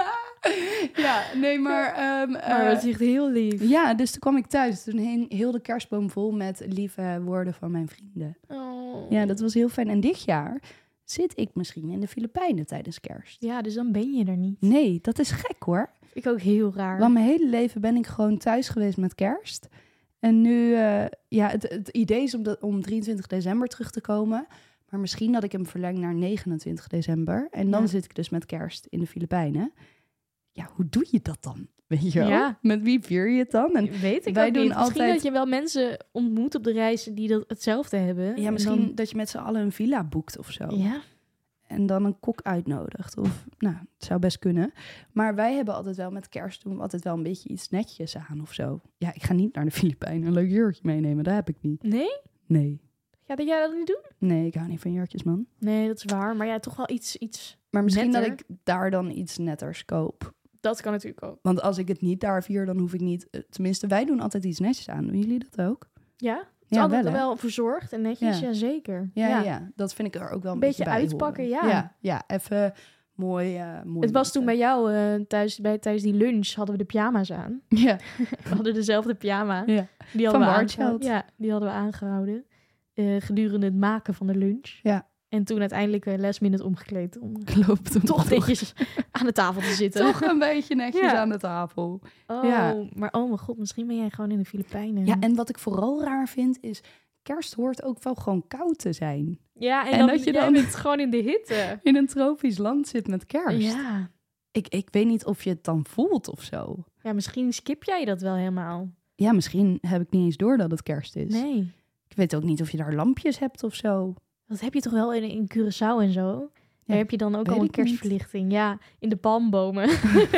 Ja, nee, maar... Um, Maar dat is echt heel lief. Ja, dus toen kwam ik thuis. Toen hing heel de kerstboom vol met lieve woorden van mijn vrienden. Oh. Ja, dat was heel fijn. En dit jaar zit ik misschien in de Filipijnen tijdens kerst. Ja, dus dan ben je er niet. Nee, dat is gek hoor. Vind ik ook heel raar. Want mijn hele leven ben ik gewoon thuis geweest met kerst. En nu, uh, ja, het, het idee is om, de, om drieëntwintig december terug te komen. Maar misschien dat ik hem verleng naar negenentwintig december. En dan Ja. zit ik dus met kerst in de Filipijnen. Ja, hoe doe je dat dan? Weet je wel? Ja. Met wie vier je het dan? En Weet ik wij ook doen niet. Misschien altijd- dat je wel mensen ontmoet op de reizen die dat hetzelfde hebben. ja, En misschien dan- dat je met z'n allen een villa boekt of zo. Ja. En dan een kok uitnodigt. Of, nou, het zou best kunnen. Maar wij hebben altijd wel met kerst doen we altijd wel een beetje iets netjes aan of zo. Ja, ik ga niet naar de Filipijnen een leuk jurkje meenemen. Dat heb ik niet. Nee? Nee. Ga jij dat niet doen? Nee, ik hou niet van jurkjes, man. Nee, dat is waar. Maar ja, toch wel iets... iets... Maar misschien Netter? dat ik daar dan iets netters koop. Dat kan natuurlijk ook. Want als ik het niet daar vier, dan hoef ik niet... eh, Tenminste, wij doen altijd iets netjes aan. Doen jullie dat ook? Ja? Het is Ja, altijd wel, wel, hè? verzorgd en netjes. Ja. Ja, zeker. Ja, ja. ja, dat vind ik er ook wel een Beetje beetje, bij uitpakken, horen. ja. Ja, ja, even mooi, uh, mooi Het was toen maken. bij jou uh, thuis, bij, tijdens die lunch hadden we de pyjama's aan. Ja, We hadden dezelfde pyjama. ja. Die hadden Van we Warchild. aangehouden. Ja, die hadden we aangehouden. Uh, gedurende het maken van de lunch. Ja. En toen uiteindelijk uh, last minute omgekleed om Klopt. om toch netjes aan de tafel te zitten. Toch een beetje netjes Ja. aan de tafel. Oh, Ja. maar oh mijn god, misschien ben jij gewoon in de Filipijnen. Ja, en wat ik vooral raar vind is... kerst hoort ook wel gewoon koud te zijn. ja en, en dan, dat je jij dan- bent gewoon in de hitte. In een tropisch land zit met kerst. Ja. Ik, ik weet niet of je het dan voelt of zo. ja, misschien skip jij dat wel helemaal. Ja, misschien heb ik niet eens door dat het kerst is. Nee. Ik weet ook niet of je daar lampjes hebt of zo. Dat heb je toch wel in, in Curaçao en zo? Daar heb je dan ook weet al een ik niet. kerstverlichting. Ja, in de palmbomen.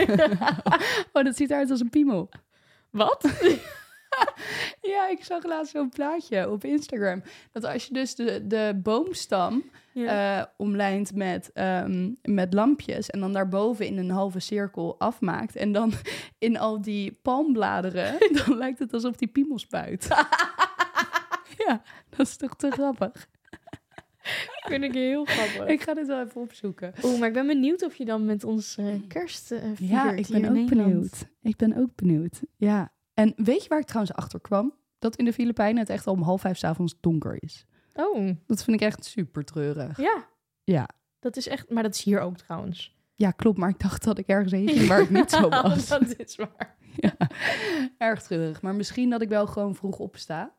Oh, dat ziet eruit als een piemel. Wat? Ja, ik zag laatst zo'n plaatje op Instagram. Dat als je dus de, de boomstam Ja. eh, omlijnt met, ehm, met lampjes... en dan daarboven in een halve cirkel afmaakt... en dan in al die palmbladeren... dan lijkt het alsof die piemel spuit. Ja, dat is toch te grappig. Vind ik heel grappig. Ik ga dit wel even opzoeken. Oeh, maar ik ben benieuwd of je dan met ons uh, kerst uh, viert Ja, ik hier ben in ook Nederland. benieuwd. Ik ben ook benieuwd, ja. En weet je waar ik trouwens achter kwam? Dat in de Filipijnen het echt al om half vijf 's avonds donker is. Oh, Dat vind ik echt super treurig. ja. Ja. Dat is echt... Maar dat is hier ook trouwens. Ja, klopt. Maar ik dacht dat ik ergens heen ging waar ik niet zo was. Dat is waar. Ja, erg treurig. Maar misschien dat ik wel gewoon vroeg opsta.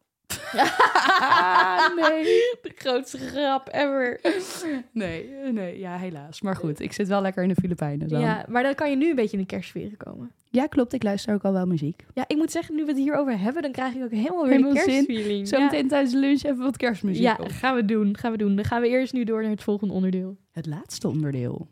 nee. De grootste grap ever. Nee, nee, ja, helaas. Maar goed, ik zit wel lekker in de Filipijnen dan. Ja, Ja, maar dan kan je nu een beetje in de kerstsfeer komen. klopt. Ik luister ook al wel muziek. Ja, ik moet zeggen, nu we het hierover hebben, dan krijg ik ook helemaal weer Helemaal de zin. kerstfeeling. Zometeen tijdens de lunch even wat kerstmuziek Ja, op. gaan we doen. Gaan we doen. Dan gaan we eerst nu door naar het volgende onderdeel. Het laatste onderdeel.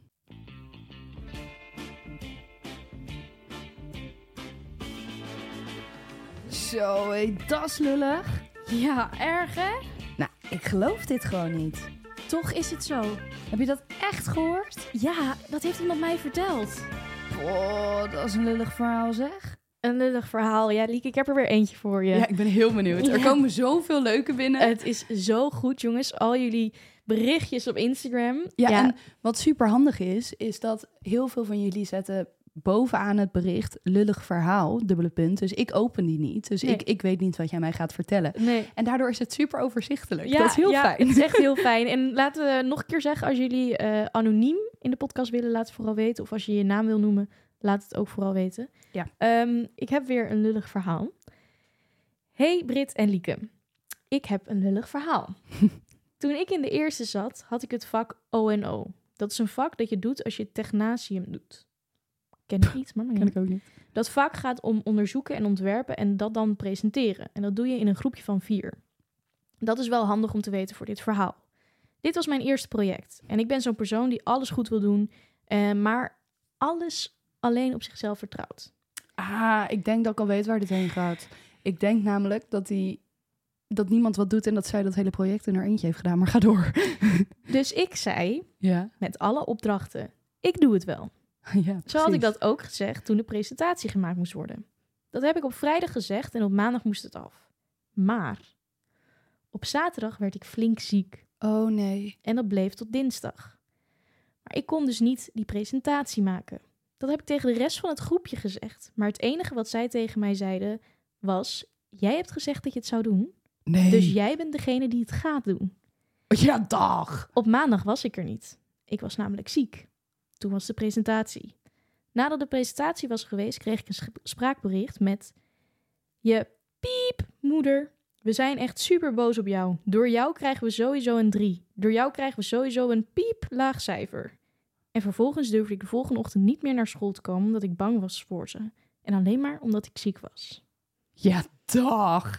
Zo, hé, dat is lullig. Ja, erg hè? Nou, ik geloof dit gewoon niet. Toch is het zo. Heb je dat echt gehoord? Ja, dat heeft iemand mij verteld. Oh, dat is een lullig verhaal, zeg. Een lullig verhaal. Ja, Lieke, ik heb er weer eentje voor je. Ja, ik ben heel benieuwd. Er Ja. komen zoveel leuke binnen. Het is zo goed, jongens. Al jullie berichtjes op Instagram. ja, en wat super handig is, is dat heel veel van jullie zetten bovenaan het bericht lullig verhaal, dubbele punt. Dus ik open die niet. Dus Nee. ik, ik weet niet wat jij mij gaat vertellen. Nee. En daardoor is het super overzichtelijk. Ja, dat is heel ja, fijn. Het is echt heel fijn. En laten we nog een keer zeggen, als jullie eh, anoniem in de podcast willen, laat het vooral weten. Of als je je naam wil noemen, laat het ook vooral weten. Ja. Ehm, ik heb weer een lullig verhaal. Hey Brit en Lieke. Ik heb een lullig verhaal. Toen ik in de eerste zat, had ik het vak O en O. Dat is een vak dat je doet als je technasium doet. Ken ik niet, maar Ken ik ook niet. Dat vak gaat om onderzoeken en ontwerpen en dat dan presenteren. En dat doe je in een groepje van vier. Dat is wel handig om te weten voor dit verhaal. Dit was mijn eerste project. En ik ben zo'n persoon die alles goed wil doen, eh, maar alles alleen op zichzelf vertrouwt. Ah, ik denk dat ik al weet waar dit heen gaat. Ik denk namelijk dat, die, dat niemand wat doet en dat zij dat hele project in haar eentje heeft gedaan. Maar ga door. Dus ik zei, Ja, met alle opdrachten, ik doe het wel. ja Zo had ik dat ook gezegd toen de presentatie gemaakt moest worden. Dat heb ik op vrijdag gezegd en op maandag moest het af. Maar op zaterdag werd ik flink ziek. Oh nee. En dat bleef tot dinsdag. Maar ik kon dus niet die presentatie maken. Dat heb ik tegen de rest van het groepje gezegd. Maar het enige wat zij tegen mij zeiden was, jij hebt gezegd dat je het zou doen. Nee. Dus jij bent degene die het gaat doen. Ja, dag. Op maandag was ik er niet. Ik was namelijk ziek. Toen was de presentatie. Nadat de presentatie was geweest, kreeg ik een sch- spraakbericht met, je piep, moeder. We zijn echt super boos op jou. Door jou krijgen we sowieso een drie. Door jou krijgen we sowieso een piep laag cijfer. En vervolgens durfde ik de volgende ochtend niet meer naar school te komen omdat ik bang was voor ze. En alleen maar omdat ik ziek was. Ja, dag.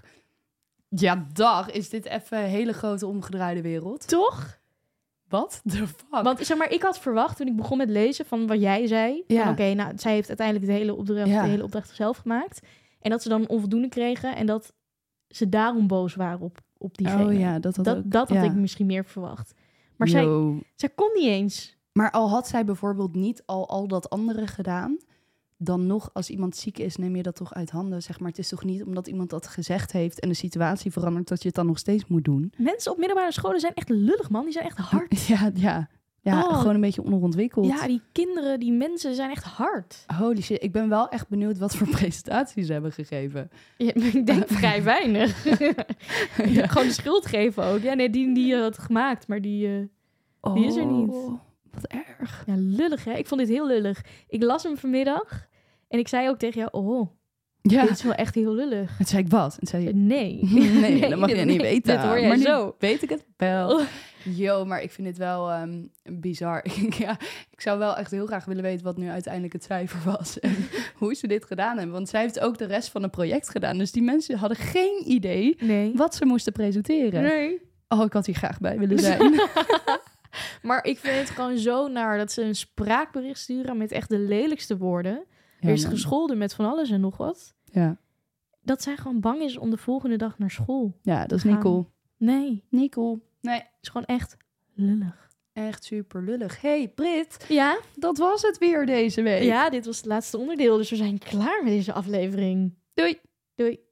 Ja, dag. Is dit even een hele grote omgedraaide wereld? Toch? Wat? The fuck? Want zeg maar, ik had verwacht toen ik begon met lezen van wat jij zei. Ja. Van oké, nou, zij heeft uiteindelijk de hele opdracht, Ja. de hele opdracht zelf gemaakt. En dat ze dan onvoldoende kregen en dat ze daarom boos waren op, op diegene. Oh ja, dat had dat, ook. dat had ja. ik misschien meer verwacht. Maar zij, Yo. zij kon niet eens. Maar al had zij bijvoorbeeld niet al, al dat andere gedaan, dan nog als iemand ziek is, neem je dat toch uit handen. Zeg maar, het is toch niet omdat iemand dat gezegd heeft en de situatie verandert, dat je het dan nog steeds moet doen. Mensen op middelbare scholen zijn echt lullig, man. Die zijn echt hard. Ja, ja. Ja, Oh. gewoon een beetje onderontwikkeld. Ja, die kinderen, die mensen zijn echt hard. Holy shit, ik ben wel echt benieuwd wat voor presentaties ze hebben gegeven. Ja, ik denk vrij weinig. Ja. Gewoon de schuld geven ook. Ja, nee, die, die had gemaakt, maar die... eh, Die is er niet. Oh, wat erg. Ja, lullig, hè? Ik vond dit heel lullig. Ik las hem vanmiddag en ik zei ook tegen jou, oh, Ja, dit is wel echt heel lullig. en toen zei ik wat? En toen zei je, Nee. nee, dat mag dit- je niet nee, weten. Dit hoor jij maar nu zo. weet ik het wel. Yo, maar ik vind het wel ehm, bizar. ja, ik zou wel echt heel graag willen weten wat nu uiteindelijk het cijfer was. En hoe ze dit gedaan hebben. Want zij heeft ook de rest van het project gedaan. Dus die mensen hadden geen idee Nee. wat ze moesten presenteren. Nee. Oh, ik had hier graag bij willen zijn. Maar ik vind het gewoon zo naar dat ze een spraakbericht sturen met echt de lelijkste woorden. Ja, er is man. gescholden met van alles en nog wat. Ja. Dat zij gewoon bang is om de volgende dag naar school. ja, dat is Gaan. niet cool. Nee, Niet cool. Nee, het is gewoon echt lullig. echt super lullig. Hey Brit, Ja? dat was het weer deze week. Ja, dit was het laatste onderdeel, dus we zijn klaar met deze aflevering. Doei. Doei.